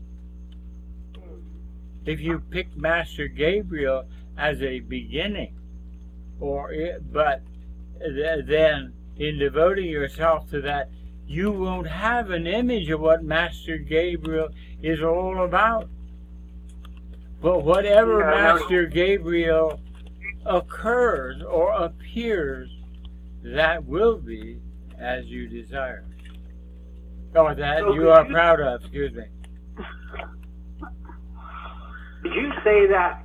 If you pick Master Gabriel as a beginning, but then in devoting yourself to that, you won't have an image of what Master Gabriel is all about. But whatever Master Gabriel occurs or appears, that will be as you desire. Or that you are proud of, excuse me. Did you say that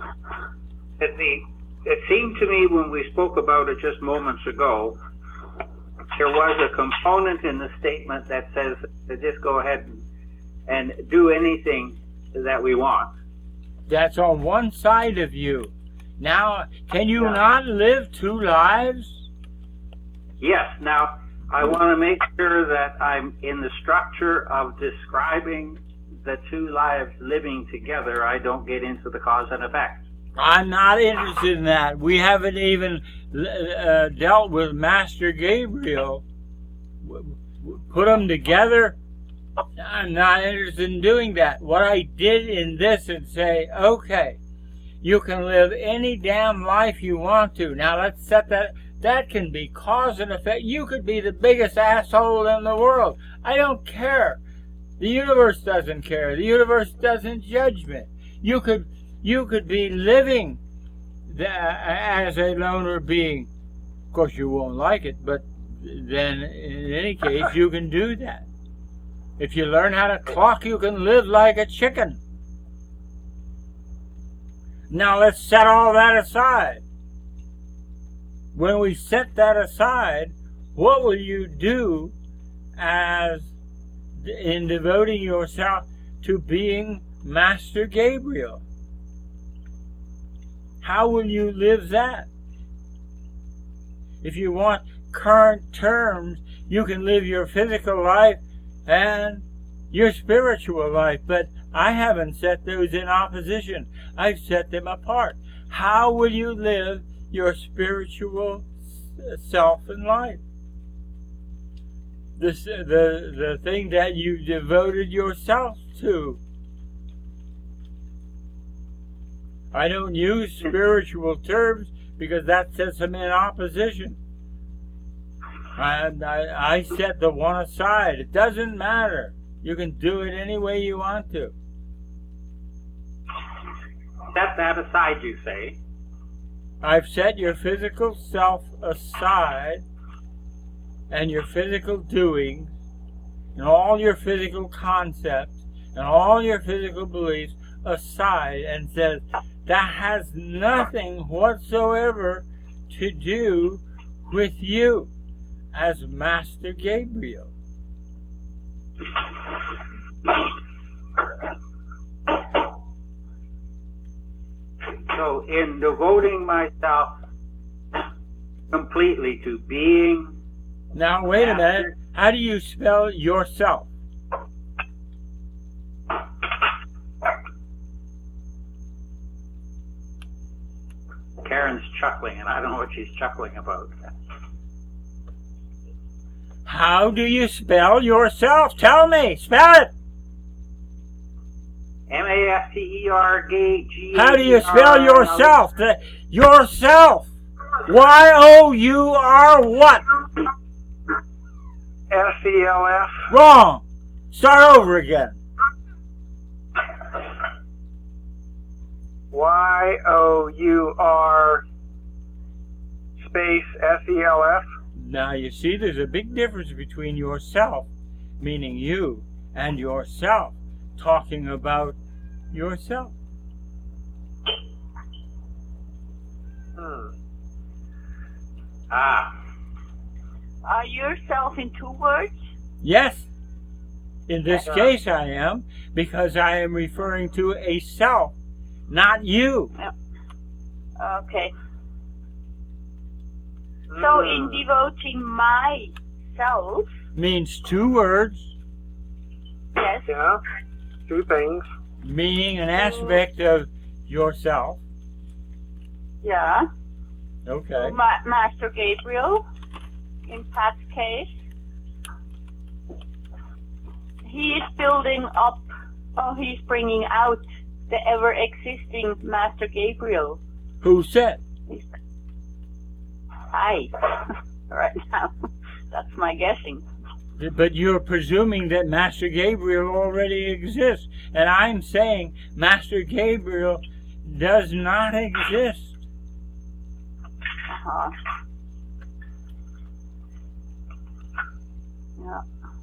it seemed to me when we spoke about it just moments ago, there was a component in the statement that says to just go ahead and do anything that we want. That's on one side of you. Now, can you not live two lives? Yes. Now, I want to make sure that I'm in the structure of describing the two lives living together. I don't get into the cause and effect. I'm not interested in that. We haven't even dealt with Master Gabriel. Put them together. I'm not interested in doing that. What I did in this and say, okay, you can live any damn life you want to. Now let's set that. That can be cause and effect. You could be the biggest asshole in the world. I don't care. The universe doesn't care. The universe doesn't judge me. You could be living as a loner being. Of course, you won't like it, but then in any case, you can do that. If you learn how to clock, you can live like a chicken. Now let's set all that aside. When we set that aside, what will you do as in devoting yourself to being Master Gabriel? How will you live that? If you want current terms, you can live your physical life and your spiritual life, but I haven't set those in opposition. I've set them apart. How will you live your spiritual self and life? The thing that you devoted yourself to. I don't use spiritual terms because that sets them in opposition. And I set the one aside. It doesn't matter. You can do it any way you want to. Set that aside, you say? I've set your physical self aside and your physical doings and all your physical concepts and all your physical beliefs aside and said that has nothing whatsoever to do with you as Master Gabriel. So in devoting myself completely to being... Now wait a minute. How do you spell yourself? Karen's chuckling, and I don't know what she's chuckling about. How do you spell yourself? Tell me. Spell it. M-A-S-T-E-R-G-H. How do you spell yourself? Yourself. Y-O-U-R what? S-E-L-F. Wrong. Start over again. Y-O-U-R space S-E-L-F. Now you see there's a big difference between yourself, meaning you, and yourself, talking about yourself. Are yourself in 2 words? Yes. In this case I am, because I am referring to a self, not you. Okay. So in devoting myself... Means 2 words. Yes. Yeah. 2 things. Meaning an aspect of yourself. Yeah. Okay. Master Gabriel, in Pat's case, he is building up, he's bringing out the ever-existing Master Gabriel. Who said? I, right now. That's my guessing. But you're presuming that Master Gabriel already exists. And I'm saying Master Gabriel does not exist. Uh-huh. Yeah.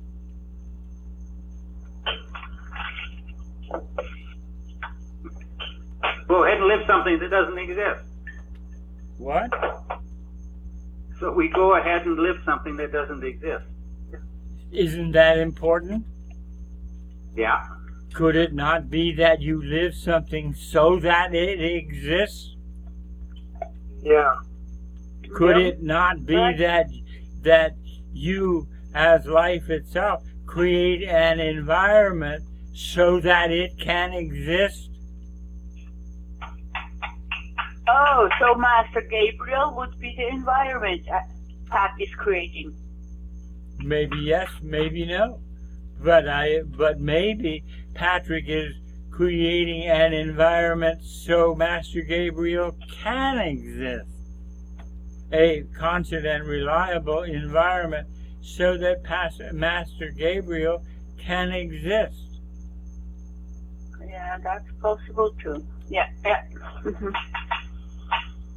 Go ahead and live something that doesn't exist. What? So we go ahead and live something that doesn't exist. Isn't that important? Yeah. Could it not be that you live something so that it exists? Yeah. Could it not be that you, as life itself, create an environment so that it can exist? Oh, so Master Gabriel would be the environment Pat is creating. Maybe yes, maybe no. But maybe Patrick is creating an environment so Master Gabriel can exist. A constant and reliable environment so that Master Gabriel can exist. Yeah, that's possible too. Yeah, yeah.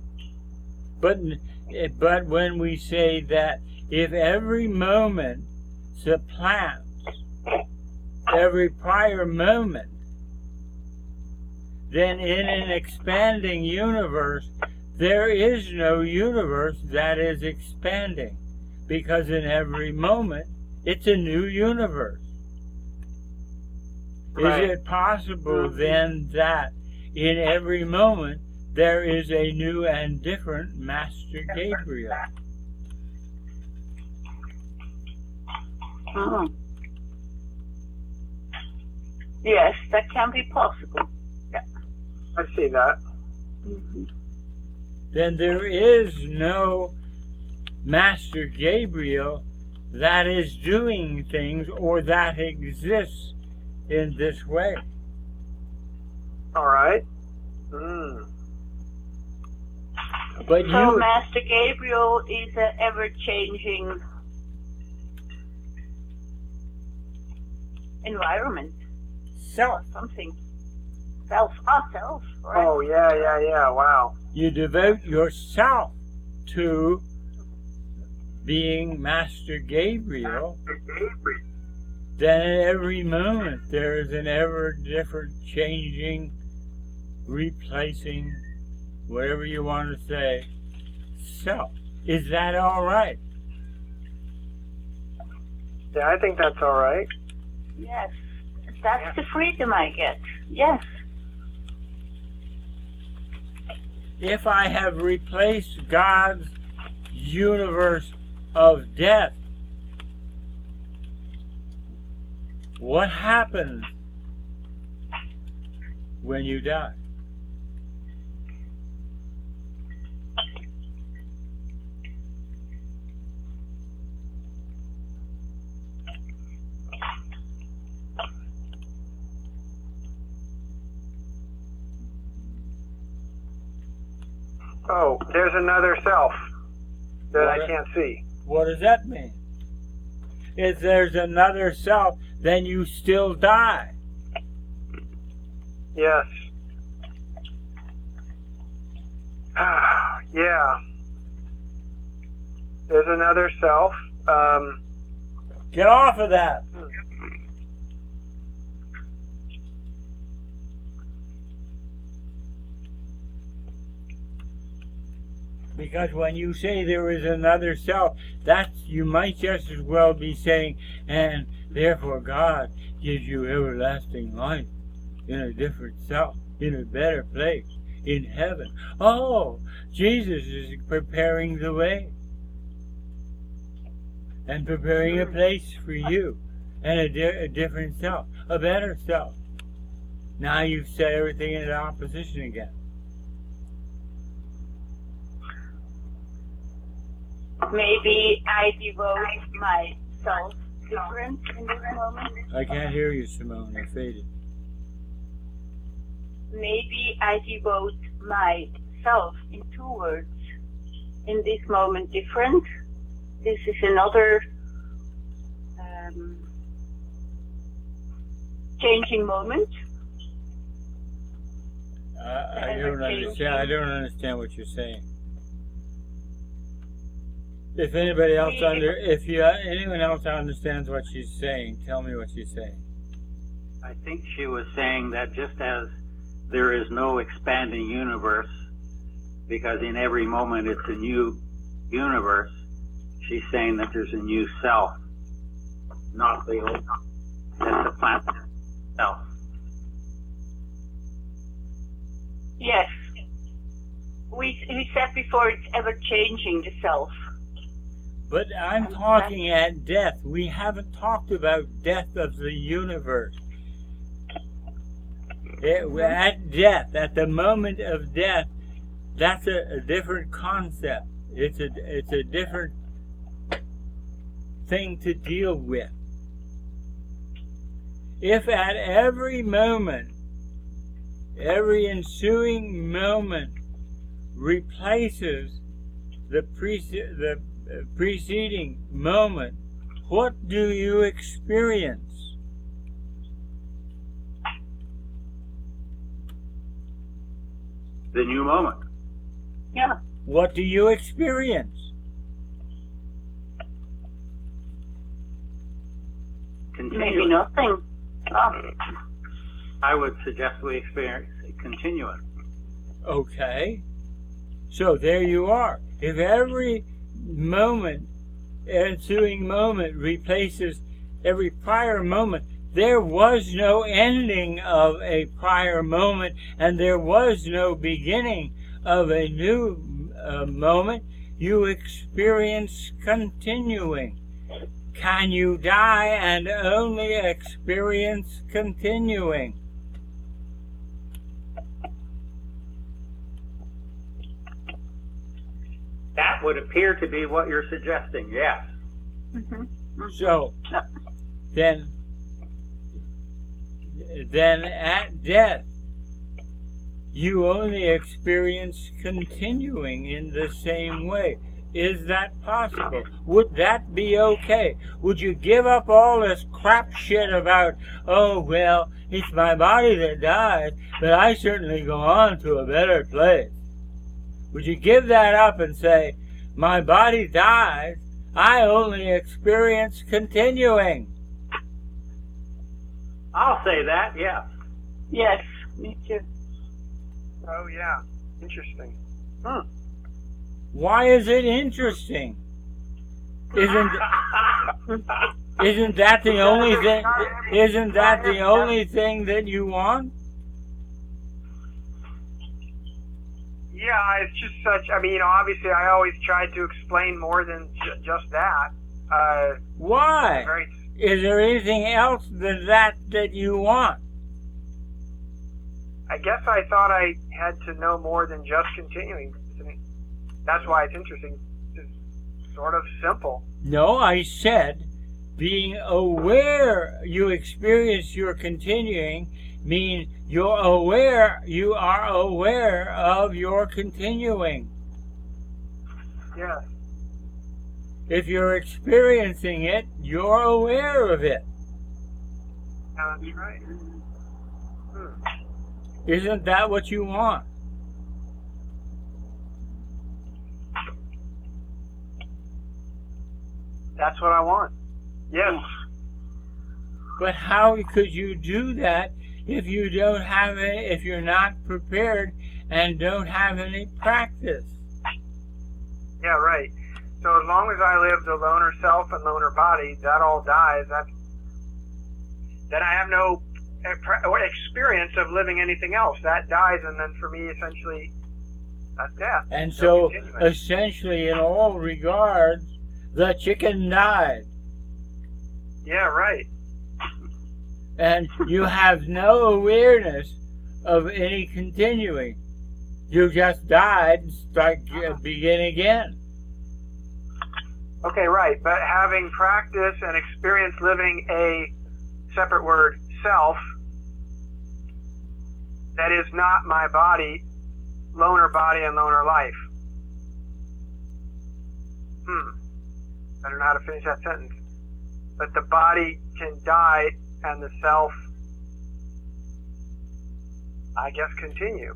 But when we say that if every moment supplants every prior moment, then in an expanding universe, there is no universe that is expanding, because in every moment, it's a new universe. Right. Is it possible then that in every moment, there is a new and different Master Gabriel? Mhm. Yes, that can be possible. I see that. Mhm. Then there is no Master Gabriel that is doing things or that exists in this way. All right. Mm. But So you, Master Gabriel is an ever-changing environment self, or something. Self, right? Oh, yeah. Wow. you devote yourself to being Master Gabriel, then at every moment there is an ever different changing, replacing, whatever you want to say, self. Is that all right? Yeah, I think that's all right. Yes. That's the freedom I get. Yes. If I have replaced God's universe of death, what happens when you die? Oh, there's another self that I What? can't see. What does that mean? If there's another self, then you still die. Yes. Yeah. There's another self. Get off of that. Because when you say there is another self, that's, you might just as well be saying, and therefore God gives you everlasting life in a different self, in a better place, in heaven. Oh, Jesus is preparing the way and preparing a place for you and a different self, a better self. Now you've set everything in opposition again. Maybe I devote my self-difference in this moment. I can't hear you, Simone. You're faded. Maybe I devote myself in 2 words. In this moment, different. This is another changing moment. I don't understand. I don't understand what you're saying. If anybody else anyone else understands what she's saying, tell me what she's saying. I think she was saying that just as there is no expanding universe, because in every moment it's a new universe, she's saying that there's a new self, not the old, that's the planet self. Yes. We said before it's ever changing, the self. But I'm talking at death. We haven't talked about death of the universe. At death, at the moment of death, that's a different concept. It's a different thing to deal with. If at every moment, every ensuing moment replaces the preceding moment, what do you experience? The new moment. Yeah. what do you experience? Maybe nothing. Oh. I would suggest we experience continuum. Okay. So there you are. If every ensuing moment replaces every prior moment, there was no ending of a prior moment, and there was no beginning of a new moment. You experience continuing. Can you die and only experience continuing? That would appear to be what you're suggesting, yes. So, then at death, you only experience continuing in the same way. Is that possible? Would that be okay? Would you give up all this crap shit about, oh, well, it's my body that dies, but I certainly go on to a better place? Would you give that up and say, my body dies, I only experience continuing? I'll say that, yes. Yes, me too. Oh, yeah. Interesting. Why is it interesting? Isn't that the only thing? Isn't that the only thing that you want? Yeah, it's just such. I mean, obviously, I always tried to explain more than just that. Why? Is there anything else than that you want? I guess I thought I had to know more than just continuing. That's why it's interesting. It's sort of simple. No, I said being aware you experience your continuing means you are aware of your continuing. Yeah. If you're experiencing it, you're aware of it. That's right. Isn't that what you want? That's what I want. Yes. But how could you do that if you don't have any, if you're not prepared and don't have any practice? Yeah, right. So as long as I live the loner self and loner body, that all dies. Then I have no experience of living anything else. That dies, and then for me, essentially, that's death. And so, essentially, in all regards, the chicken died. Yeah, right. And you have no awareness of any continuing. You just died and start begin again. Okay, right. But having practice and experience living a separate word, self, that is not my body, loner body and loner life. I don't know how to finish that sentence. But the body can die and the self, I guess, continue.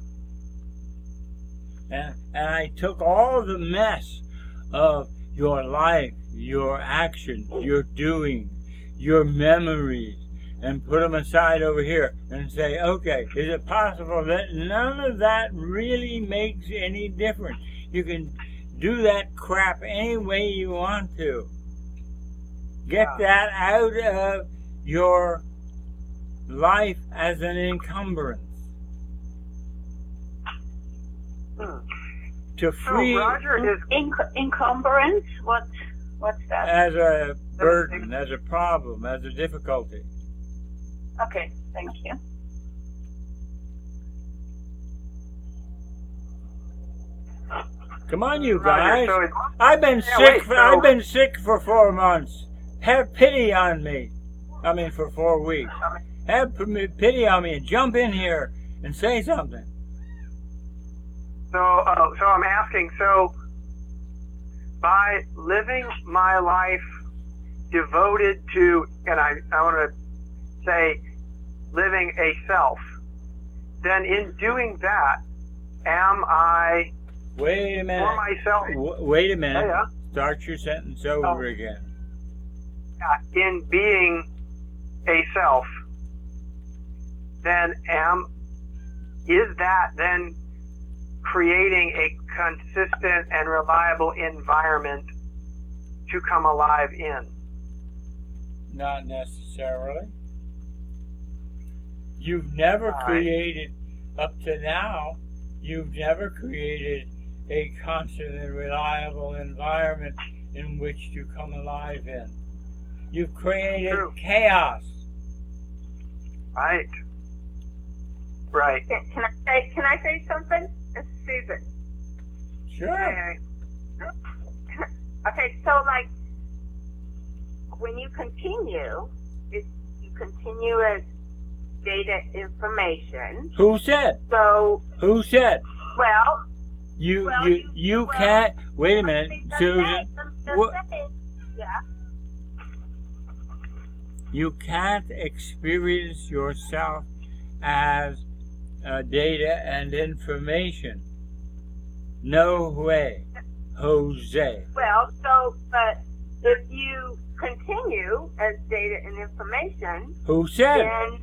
And I took all the mess of your life, your actions, your doing, your memories, and put them aside over here and say, okay, is it possible that none of that really makes any difference? You can do that crap any way you want to. Get that out of your life as an encumbrance. To free Roger is encumbrance. What's that? as a burden, as a problem, as a difficulty. Okay, thank you. Come on, you Roger, guys. so I've been Yeah, sick. wait, so- I've been sick for 4 months. Have pity on me. I mean, for 4 weeks. Have pity on me and jump in here and say something. So I'm asking, so by living my life devoted to, and I want to say, living a self, then in doing that, am I Wait a minute. for myself. Wait a minute. Yeah. Start your sentence over again. In being a self, then is that then creating a consistent and reliable environment to come alive in? Not necessarily. You've never created, up to now, you've never created a constant and reliable environment in which to come alive in. You've created True. chaos. Right. Right. Can I say something? It's Susan. Sure. Okay, so like when you continue as data information. Who said? So Who said? well, You can't. Wait a minute, Susan. What? Yeah. You can't experience yourself as data and information. No way, Jose. Well, so but if you continue as data and information, Who said?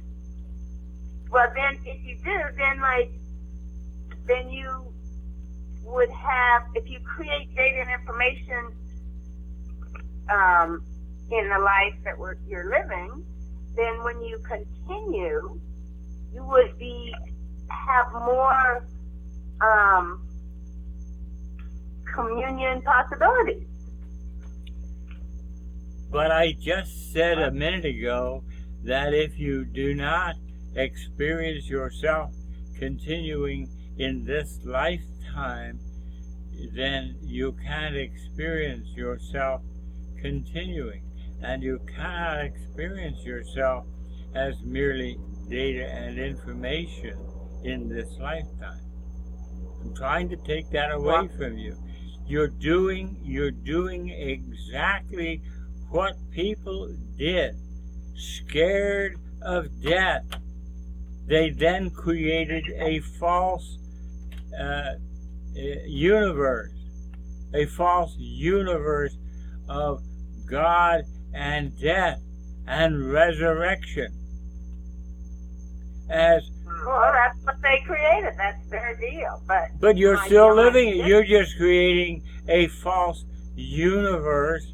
then if you do, then you would have, if you create data and information in the life that you're living, then when you continue, you would have more communion possibilities. But I just said a minute ago that if you do not experience yourself continuing in this lifetime, then you can't experience yourself continuing. And you cannot experience yourself as merely data and information in this lifetime. I'm trying to take that away from you. You're doing exactly what people did, scared of death. They then created a false universe of God and death and resurrection. Well, that's what they created. That's their deal. But you're still living it. You're just creating a false universe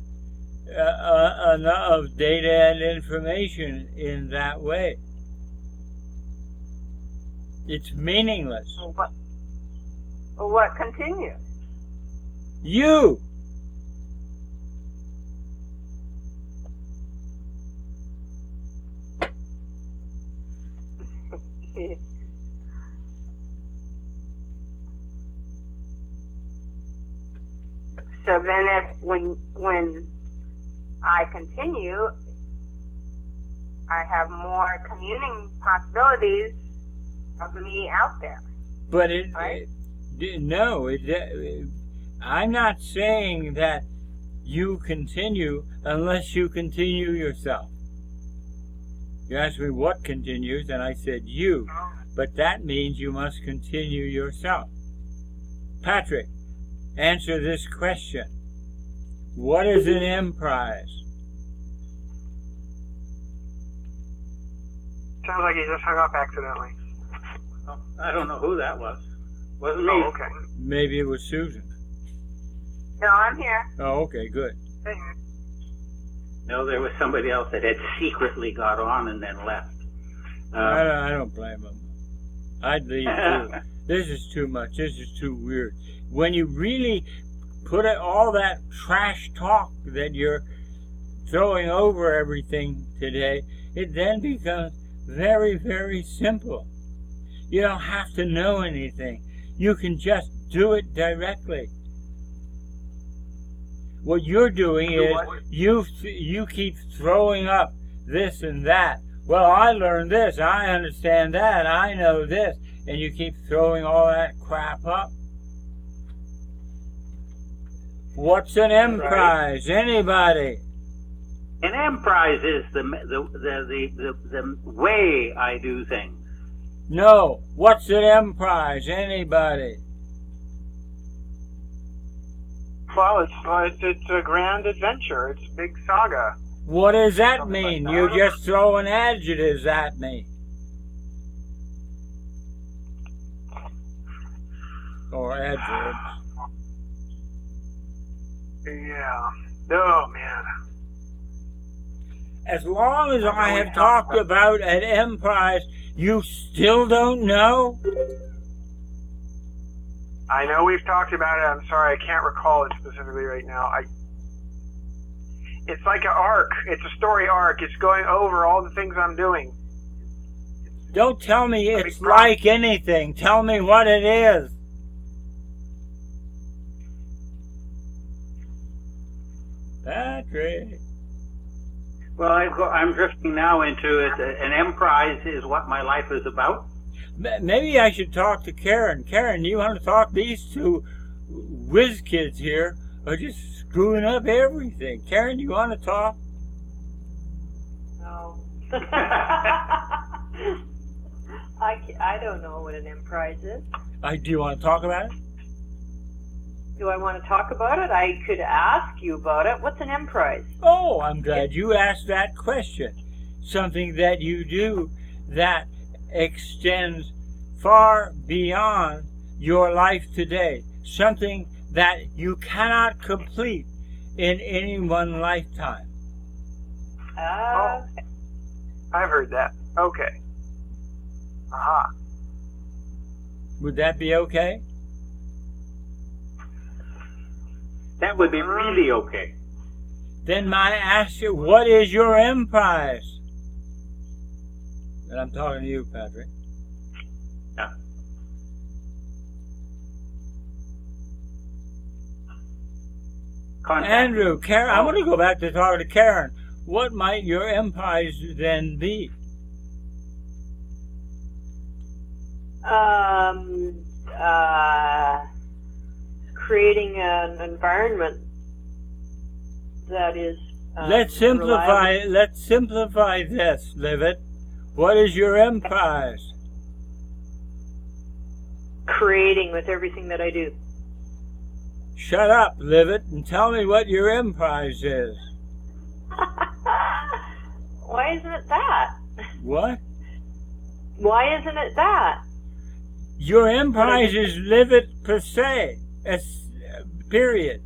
of data and information in that way. It's meaningless. What continues? You. So then when I continue, I have more communing possibilities of me out there. But right? I'm not saying that you continue unless you continue yourself. You asked me what continues, and I said you. But that means you must continue yourself. Patrick, answer this question. What is an emprise? Sounds like he just hung up accidentally. I don't know who that was. Wasn't me. Oh, okay. Maybe it was Susan. No, I'm here. Oh, okay, good. No, there was somebody else that had secretly got on and then left. I don't blame them. I'd leave too. This is too much. This is too weird. When you really put all that trash talk that you're throwing over everything today, it then becomes very, very simple. You don't have to know anything. You can just do it directly. What you're doing is you keep throwing up this and that. Well, I learned this, I understand that, I know this, and you keep throwing all that crap up. What's an emprise? Anybody? An emprise is the way I do things. No. What's an emprise? Anybody? Well, it's a grand adventure. It's a big saga. What does that mean? You're just throwing adjectives at me. Or adverbs. Yeah. Oh, man. As long as I have talked about an emprise, you still don't know? I know we've talked about it. I'm sorry, I can't recall it specifically right now. It's like an arc. It's a story arc. It's going over all the things I'm doing. Don't tell me it's like anything. Tell me what it is. Patrick. Well, I'm drifting now into it. An emprise is what my life is about. Maybe I should talk to Karen. Karen, you want to talk? These two whiz kids here are just screwing up everything. Karen, you want to talk? No. I don't know what an emprise is. Do you want to talk about it? Do I want to talk about it? I could ask you about it. What's an emprise? Oh, I'm glad you asked that question. Something that you do that extends far beyond your life today. Something that you cannot complete in any one lifetime. I've heard that. Okay. Aha. Would that be okay? That would be really okay. Then may I ask you, what is your emprise? And I'm talking to you, Patrick. Yeah. Andrew, Karen, I'm going to go back to talking to Karen. What might your emprise then be? Creating an environment that is Let's simplify. reliable. Let's simplify this, Livet. What is your emprise? Creating with everything that I do. Shut up, Livet, and tell me what your emprise is. Why isn't it that? What? Why isn't it that? Your emprise is Livet per se. Period.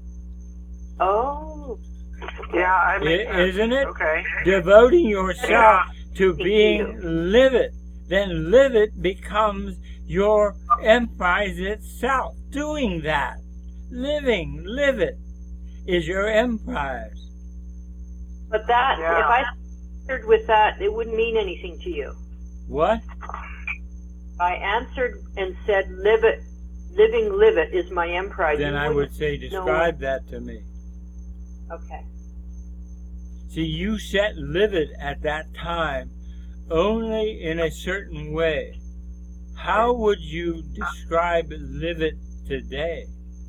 Oh. Yeah, I mean, Isn't it? Okay. Devoting yourself to Thank being you. Livet. Then Livet becomes your emprise itself. Doing that. Living Livet is your emprise. But that, Yeah. if I answered with that, it wouldn't mean anything to you. What? I answered and said, living Livet is my emprise. Then You I wouldn't would say, know describe that to me. Okay. See, you set Livet at that time only in a certain way. How would you describe Livet today?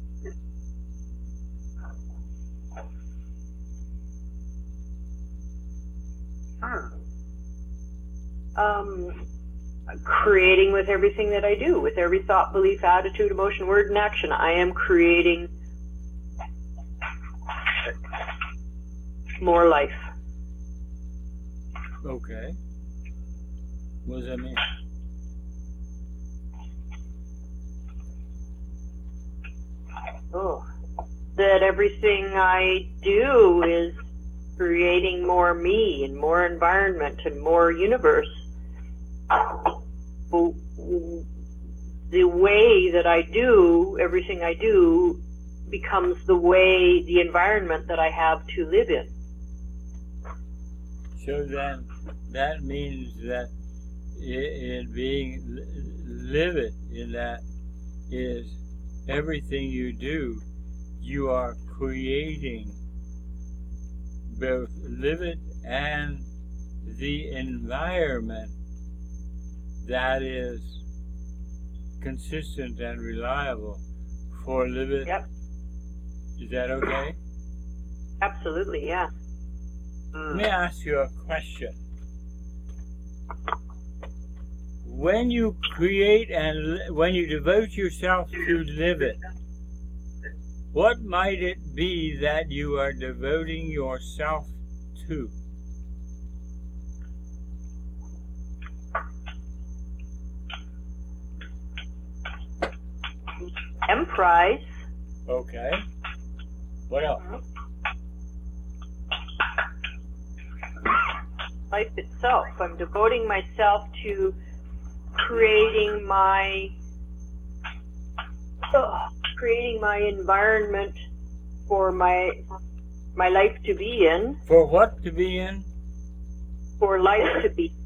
Creating with everything that I do, with every thought, belief, attitude, emotion, word, and action. I am creating more life. Okay. What does that mean? Oh. That everything I do is creating more me and more environment and more universe. The way that I do everything I do becomes the way, the environment that I have to live in. So then that means that in being Livet, in that is everything you do, you are creating both Livet and the environment that is consistent and reliable for Livet. Yep. Is that okay? Absolutely, yeah. Let me ask you a question. When you create and when you devote yourself to Livet, What might it be that you are devoting yourself to? Emprise. Okay. What else? Life itself. I'm devoting myself to creating my environment for my life to be in. For what to be in? For life to be.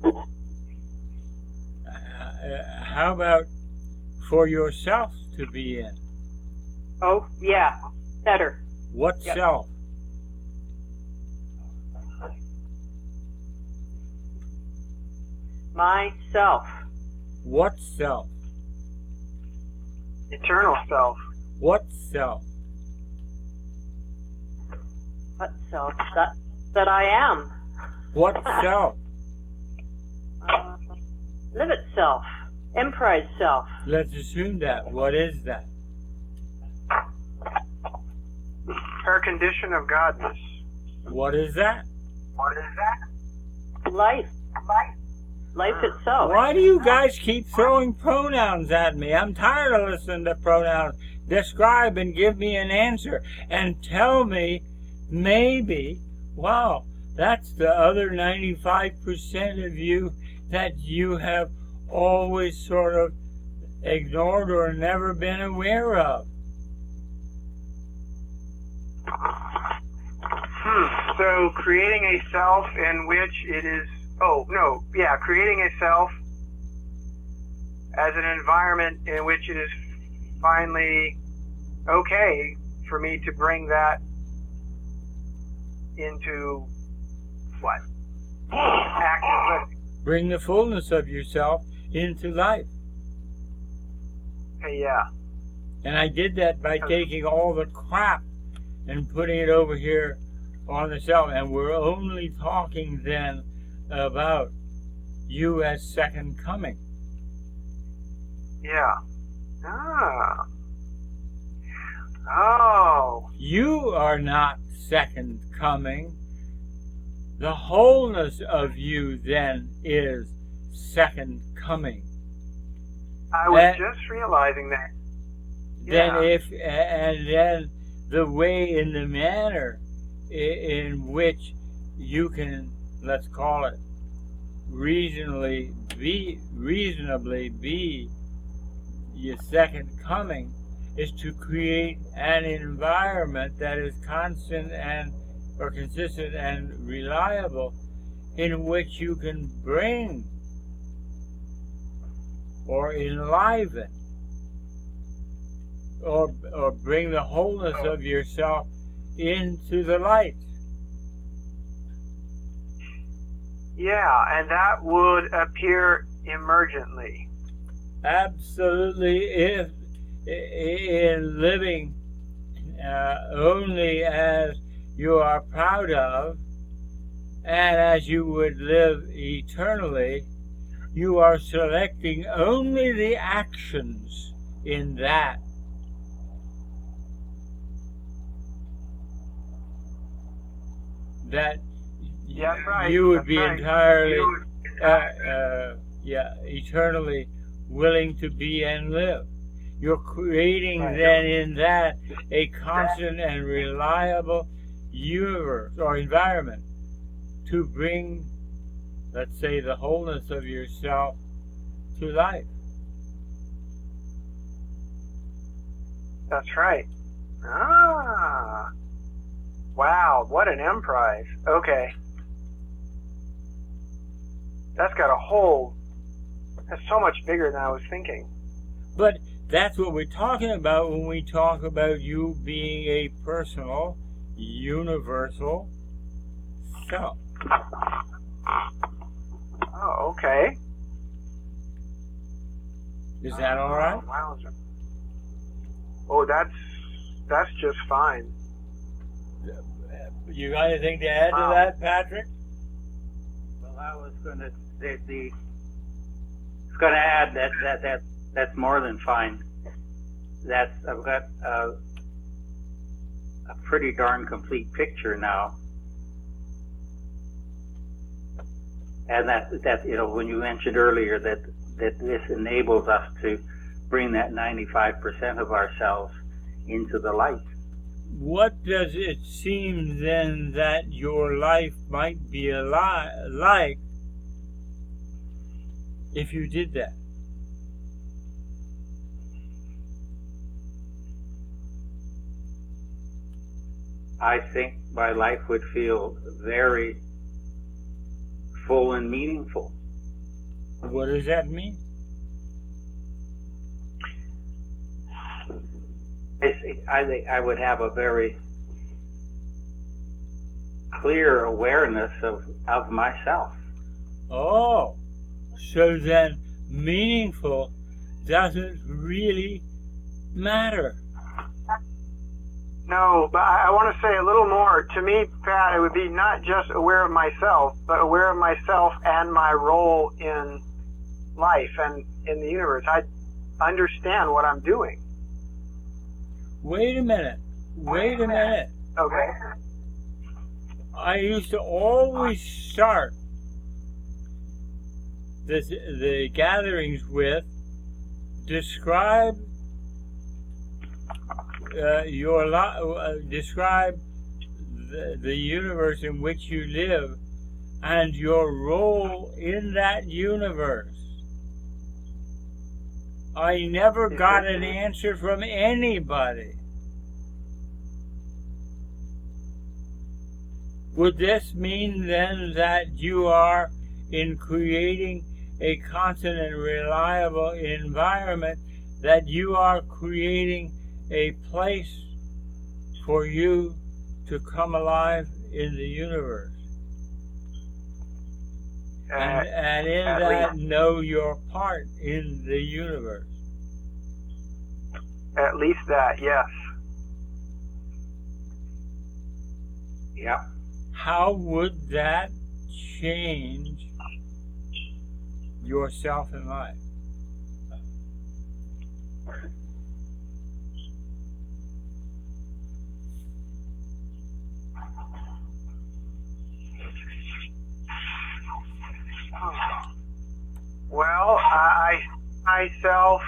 How about for yourself to be in? Oh, yeah. Better. What Yep. self? Myself. What self? Eternal self. What self? What self? That I am. What self? Live itself. Emprise self. Let's assume that. What is that? Her condition of godness. What is that? What is that? Life. Life itself. Why do you guys keep throwing pronouns at me? I'm tired of listening to pronouns. Describe and give me an answer and tell me maybe, wow, that's the other 95% of you that you have always sort of ignored or never been aware of. So creating a self in which it is, creating a self as an environment in which it is finally okay for me to bring that into what? Active living. Bring the fullness of yourself into life. Okay, yeah. And I did that by taking all the crap and putting it over here on the self. And we're only talking then about you as second coming. Yeah. Ah. Oh. You are not second coming. The wholeness of you then is second coming. I was And- just realizing that. Then Yeah. then the way in the manner in which you can, let's call it, reasonably be your second coming is to create an environment that is constant and or consistent and reliable in which you can bring or enliven or bring the wholeness of yourself into the light. Yeah, and that would appear emergently. Absolutely, if in living only as you are proud of and as you would live eternally, you are selecting only the actions in that. That Yeah, that's right. you would That's be right. entirely, You would- eternally willing to be and live. You're creating Right. then in that a constant and reliable universe or environment to bring, let's say, the wholeness of yourself to life. That's right. Ah. Wow, what an emprise. Okay. That's got a whole, that's so much bigger than I was thinking. But that's what we're talking about when we talk about you being a personal, universal self. Oh, okay. Is that all right? Wowzer. Oh, that's just fine. You got anything to add Wow. to that, Patrick? Well, I was going to add that's more than fine. I've got a pretty darn complete picture now. And that when you mentioned earlier that this enables us to bring that 95% of ourselves into the light. What does it seem then that your life might be like if you did that? I think my life would feel very full and meaningful. What does that mean? I think I would have a very clear awareness of myself. Oh, so then meaningful doesn't really matter. No, but I want to say a little more. To me, Pat, it would be not just aware of myself, but aware of myself and my role in life and in the universe. I understand what I'm doing. Wait a minute. Okay. I used to always start the gatherings with describe describe the universe in which you live and your role in that universe. I never got an answer from anybody. Would this mean then that you are in creating a constant and reliable environment, that you are creating a place for you to come alive in the universe? And in that, know your part in the universe. At least that, yes. Yeah. How would that change yourself in life? Well, I myself,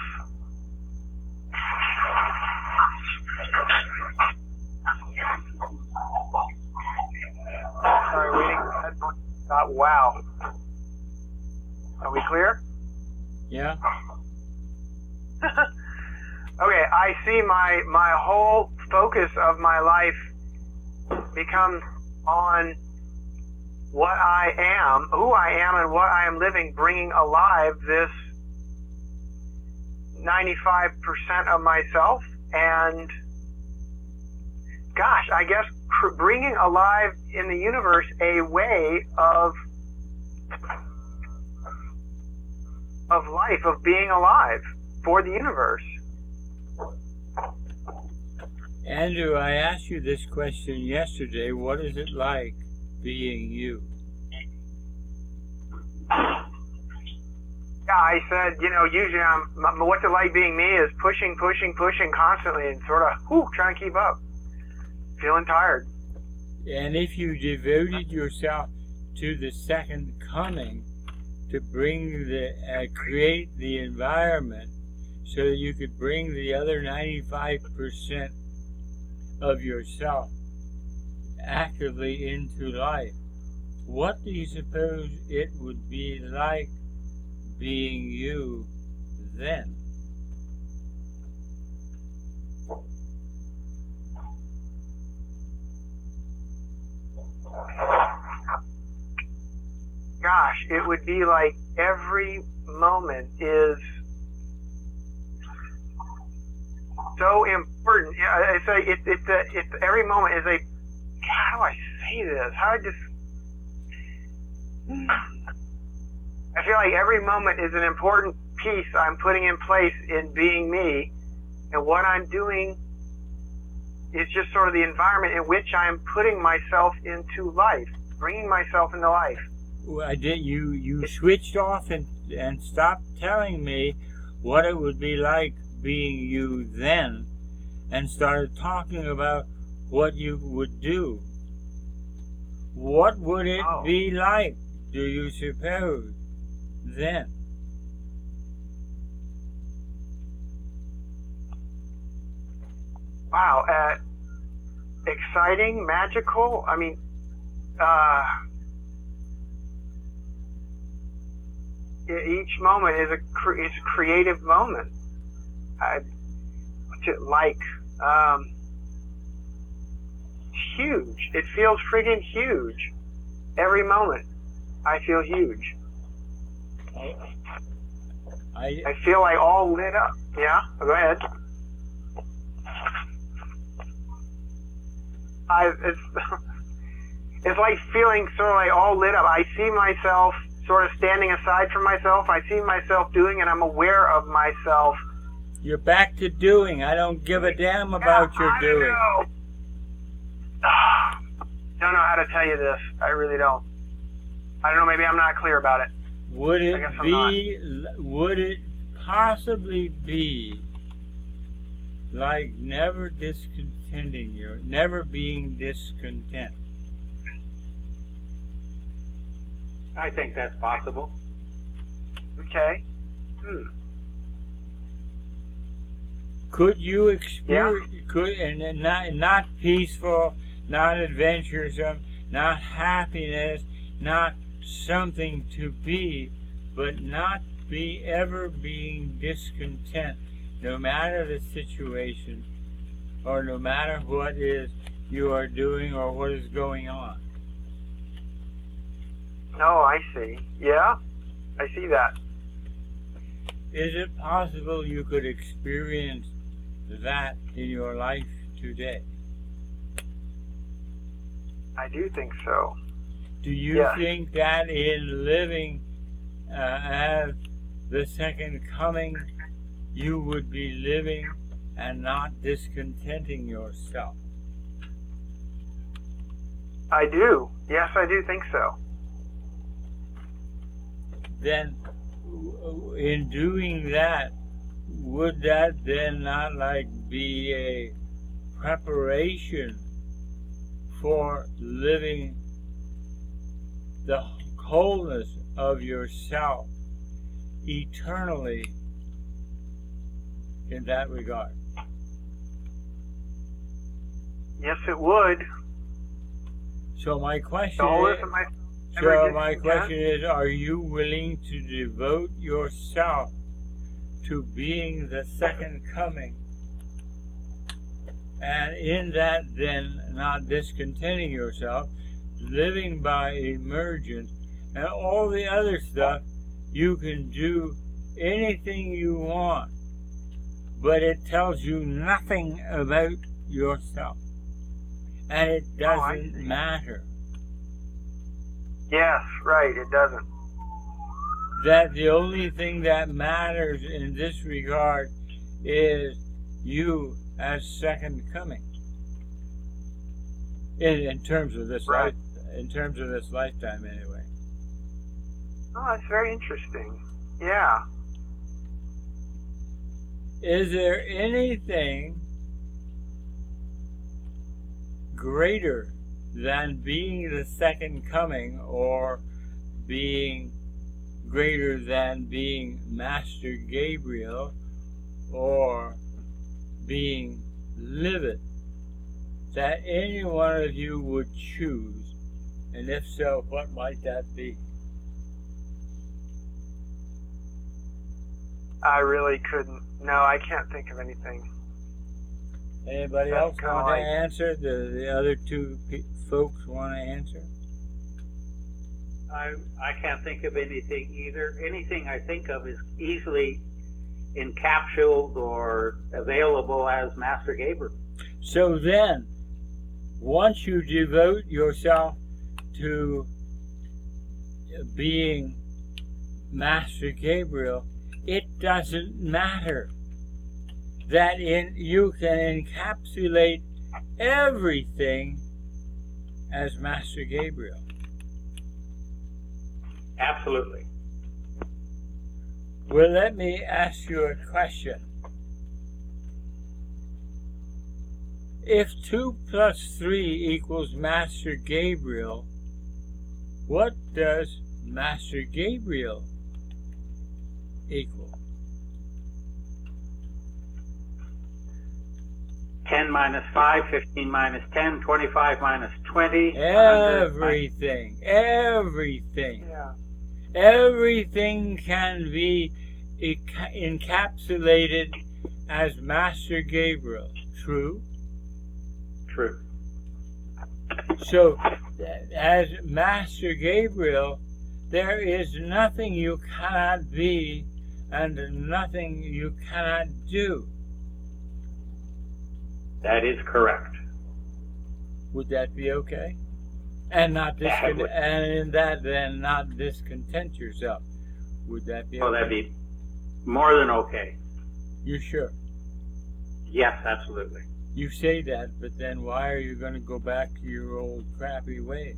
sorry, waiting. Wow. Are we clear? Yeah? Okay, I see my whole focus of my life becomes on what I am, who I am, and what I am living, bringing alive this 95% of myself. And gosh, I guess bringing alive in the universe a way of life, of being alive for the universe. Andrew, I asked you this question yesterday. What is it like being you? Yeah, I said, usually what's it like being me is pushing constantly and sort of trying to keep up, feeling tired. And if you devoted yourself to the second coming, to bring create the environment so that you could bring the other 95% of yourself actively into life, what do you suppose it would be like being you then? Gosh, it would be like every moment is so important. Yeah, it's every moment is how do I say this? I feel like every moment is an important piece I'm putting in place in being me, and what I'm doing is just sort of the environment in which I'm putting myself into life, bringing myself into life. Well, you switched off and stopped telling me what it would be like being you then, and started talking about what you would do. What would it Oh. be like, do you suppose, then? Wow, exciting, magical. I mean, each moment is a creative moment. What's it like? Huge. It feels friggin' huge. Every moment, I feel huge. I feel like all lit up. Yeah, go ahead. It's like feeling sort of like all lit up. I see myself sort of standing aside from myself. I see myself doing, and I'm aware of myself. You're back to doing. I don't give a damn about your doing. Don't know how to tell you this. I really don't. I don't know. Maybe I'm not clear about it. Would I guess I'm would it possibly be like never being discontent? I think that's possible. Okay. Could you experience, and not peaceful, not adventuresome, not happiness, not something to be, but not be ever being discontent, no matter the situation, or no matter what is you are doing or what is going on? Oh, I see. Yeah, I see that. Is it possible you could experience that in your life today? I do think so. Do you Yeah. think that in living as the second coming, you would be living and not discontenting yourself? I do. Yes, I do think so. Then, in doing that, would that then not like be a preparation for living the wholeness of yourself eternally in that regard? Yes, it would. So my question The whole is, of my. Ever my discontent? question is, are you willing to devote yourself to being the second coming? And in that, then, not discontenting yourself, living by emergence, and all the other stuff, you can do anything you want, but it tells you nothing about yourself. And it doesn't matter. Yes, right, it doesn't. That the only thing that matters in this regard is you as second coming. In terms of this Right. in terms of this lifetime, anyway. Oh, that's very interesting. Yeah. Is there anything greater than being the second coming, or being greater than being Master Gabriel, or being livid, that any one of you would choose? And if so, what might that be? I really couldn't. No, I can't think of anything. Anybody That's else kinda want like- to answer? The other two folks want to answer? I can't think of anything either. Anything I think of is easily encapsulated or available as Master Gabriel. So then, once you devote yourself to being Master Gabriel, it doesn't matter that you can encapsulate everything as Master Gabriel. Absolutely. Well, let me ask you a question. if 2 plus 3 equals Master Gabriel, what does Master Gabriel equal? 10 minus 5, 15 minus 10, 25 minus 20. 100 Everything. Everything. Yeah. Everything can be encapsulated as Master Gabriel. True? True. So, as Master Gabriel, there is nothing you cannot be and nothing you cannot do. That is correct. Would that be okay? And not and in that then not discontent yourself. Would that be Oh, okay? that'd be more than okay. You sure? Yes, absolutely. You say that, but then why are you going to go back to your old crappy way?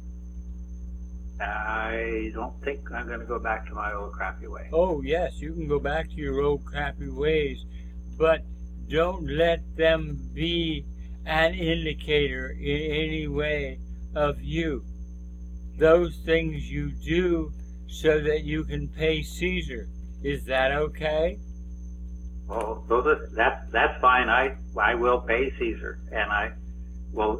I don't think I'm going to go back to my old crappy way. Oh, yes, you can go back to your old crappy ways, but don't let them be an indicator in any way of you. Those things you do so that you can pay Caesar. Is that okay? Well, that's fine. I will pay Caesar, and I will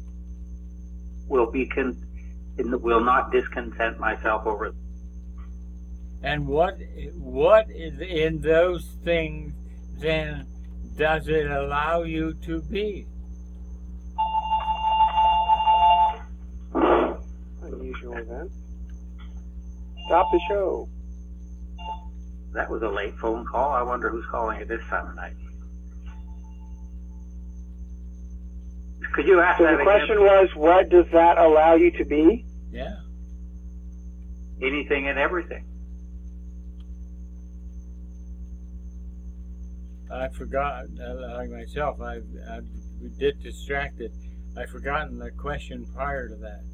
not discontent myself over it. And what is in those things then does it allow you to be? Unusual event. Stop the show. That was a late phone call. I wonder who's calling at this time of night. Could you ask So that the again? question was, what does that allow you to be? Yeah. Anything and everything. I forgot, like myself, I did distracted. I've forgotten the question prior to that.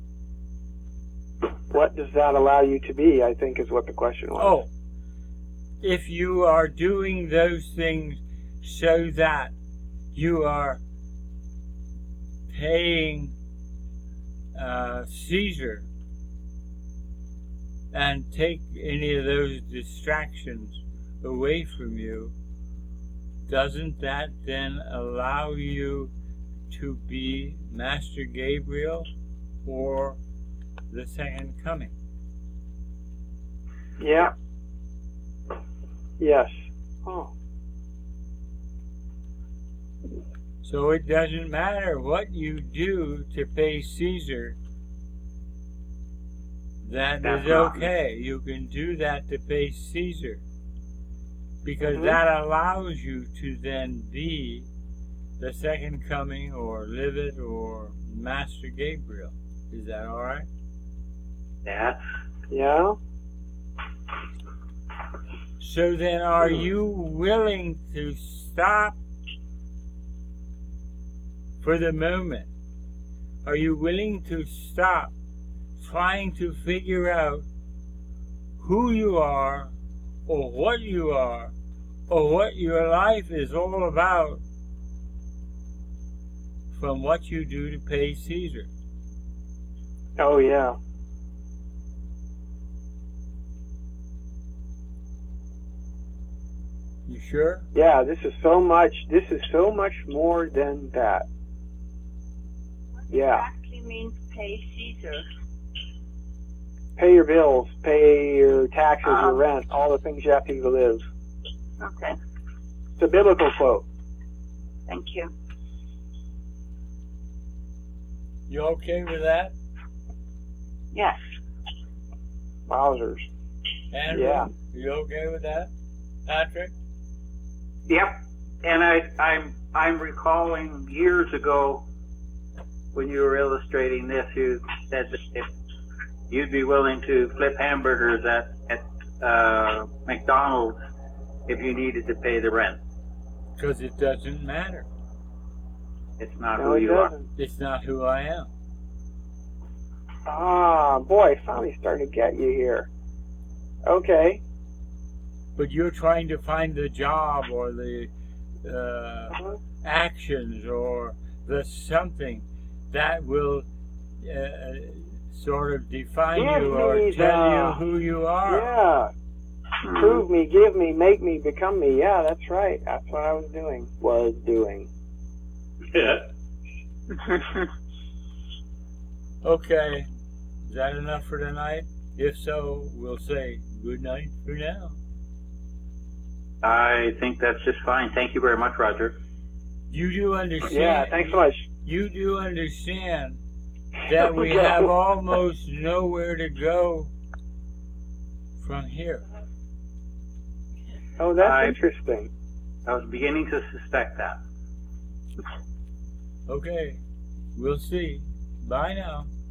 What does that allow you to be, I think is what the question was. Oh, if you are doing those things so that you are paying Caesar and take any of those distractions away from you, doesn't that then allow you to be Master Gabriel or the second coming? Yeah. Yes. Oh. So it doesn't matter what you do to pay Caesar. That That's is not- okay. You can do that to pay Caesar. Because Mhm. that allows you to then be the second coming or live it or Master Gabriel. Is that all right? That's Yeah. So then are you willing to stop for the moment? Are you willing to stop trying to figure out who you are or what you are or what your life is all about from what you do to pay Caesar? Oh, yeah. You sure? Yeah, this is so much more than that. What Yeah. exactly means pay Caesar? Pay your bills, pay your taxes, your Um, rent, all the things you have to live. Okay, It's a biblical quote. thank you. You okay with that? Yes. Wowzers. Andrew, Yeah. you okay with that? Patrick? Yep, and I'm recalling years ago when you were illustrating this, you said that if you'd be willing to flip hamburgers at McDonald's if you needed to pay the rent. Because it doesn't matter. It's not No, who it you are. doesn't. It's not who I am. Ah, boy, finally starting to get you here. Okay. But you're trying to find the job or the Uh-huh. actions or the something that will sort of define Give you or me tell the- you who you are. Yeah. Prove me, give me, make me, become me. Yeah, that's right. That's what I was doing. Yeah. Okay, is that enough for tonight? If so, we'll say good night for now. I think that's just fine. Thank you very much, Roger. You do understand. Yeah, thanks so much. You do understand that we Okay. have almost nowhere to go from here. Oh, that's I- interesting. I was beginning to suspect that. Okay, we'll see. Bye now.